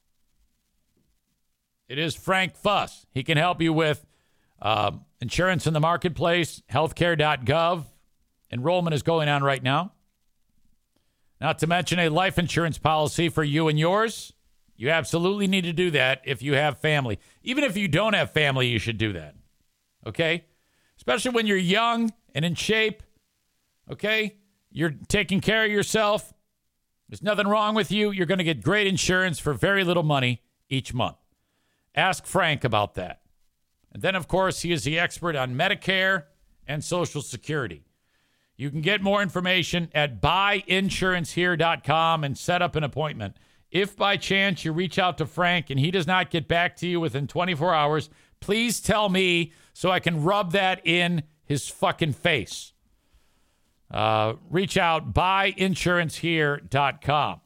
It is Frank Fuss. He can help you with uh, insurance in the marketplace, healthcare dot gov. Enrollment is going on right now. Not to mention a life insurance policy for you and yours. You absolutely need to do that if you have family. Even if you don't have family, you should do that. okay? Especially when you're young and in shape, okay? You're taking care of yourself. There's nothing wrong with you. You're going to get great insurance for very little money each month. Ask Frank about that. And then, of course, he is the expert on Medicare and Social Security. You can get more information at buy insurance here dot com and set up an appointment. If by chance you reach out to Frank and he does not get back to you within twenty-four hours, please tell me so I can rub that in his fucking face. Uh, reach out, buy insurance here dot com.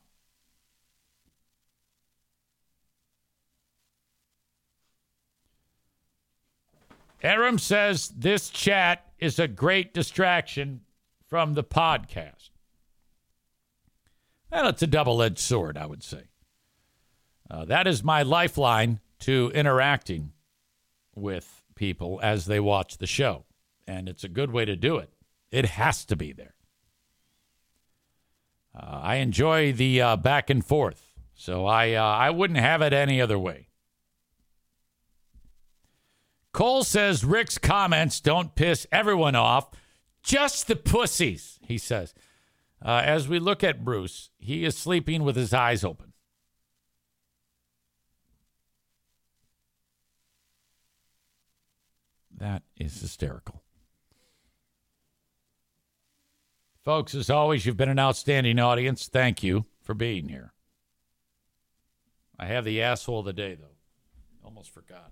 Aram says this chat is a great distraction from the podcast. Well, it's a double-edged sword, I would say. Uh, that is my lifeline to interacting with people as they watch the show. And it's a good way to do it. It has to be there. Uh, I enjoy the uh, back and forth. So I, uh, I wouldn't have it any other way. Cole says Rick's comments don't piss everyone off. Just the pussies, he says. Uh, as we look at Bruce, he is sleeping with his eyes open. That is hysterical. Folks, as always, you've been an outstanding audience. Thank you for being here. I have the asshole of the day, though. Almost forgot.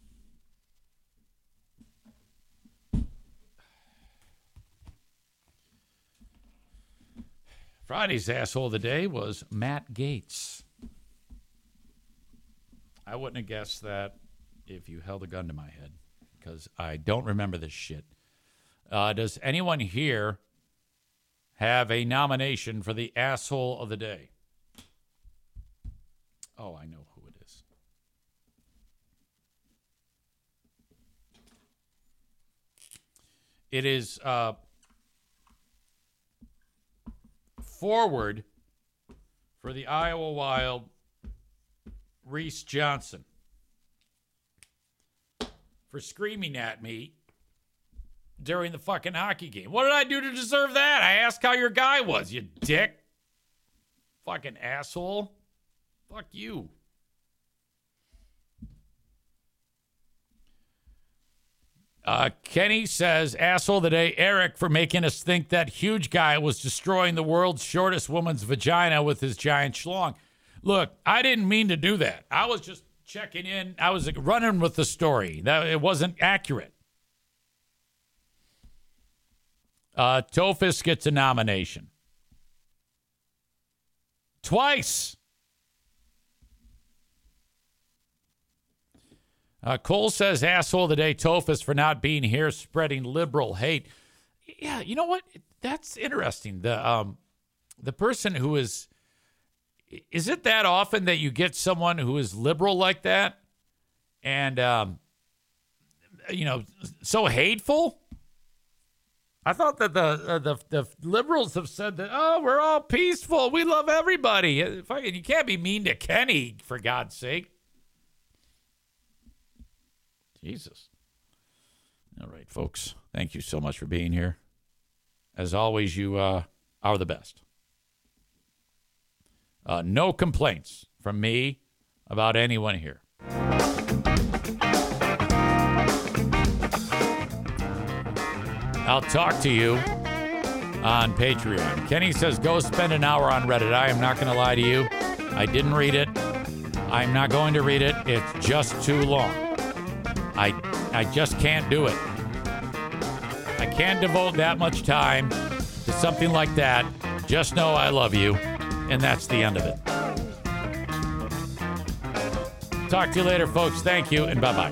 Friday's asshole of the day was Matt Gaetz. I wouldn't have guessed that if you held a gun to my head, because I don't remember this shit. Uh, does anyone here have a nomination for the asshole of the day? Oh, I know who it is. It is uh, forward for the Iowa Wild, Reese Johnson, for screaming at me during the fucking hockey game. What did I do to deserve that? I asked how your guy was, you dick. Fucking asshole. Fuck you. Uh, Kenny says, asshole of the day, Eric, for making us think that huge guy was destroying the world's shortest woman's vagina with his giant schlong. Look, I didn't mean to do that. I was just checking in. I was like, running with the story. That it wasn't accurate. Uh, Tophus gets a nomination. Twice. Uh, Cole says, asshole of the day, Tophus, for not being here spreading liberal hate. Yeah, you know what? That's interesting. The um, the person who is, is it that often that you get someone who is liberal like that? And, um, you know, so hateful? I thought that the, uh, the the liberals have said that, oh, we're all peaceful. We love everybody. You can't be mean to Kenny, for God's sake. Jesus. All right, folks. Thank you so much for being here. As always, you uh, are the best. Uh, no complaints from me about anyone here. I'll talk to you on Patreon. Kenny says, go spend an hour on Reddit. I am not going to lie to you. I didn't read it. I'm not going to read it. It's just too long. I I just can't do it. I can't devote that much time to something like that. Just know I love you, and that's the end of it. Talk to you later, folks. Thank you, and bye-bye.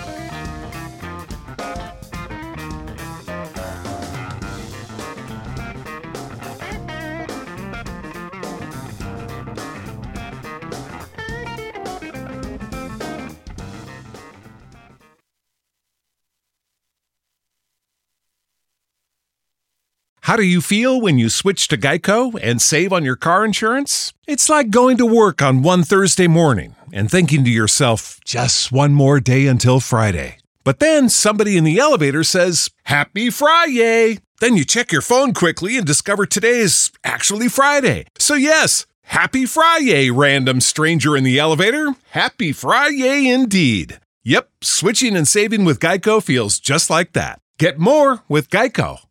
How do you feel when you switch to Geico and save on your car insurance? It's like going to work on one Thursday morning and thinking to yourself, just one more day until Friday. But then somebody in the elevator says, Happy Friday! Then you check your phone quickly and discover today is actually Friday. So yes, Happy Friday, random stranger in the elevator. Happy Friday indeed. Yep, switching and saving with Geico feels just like that. Get more with Geico.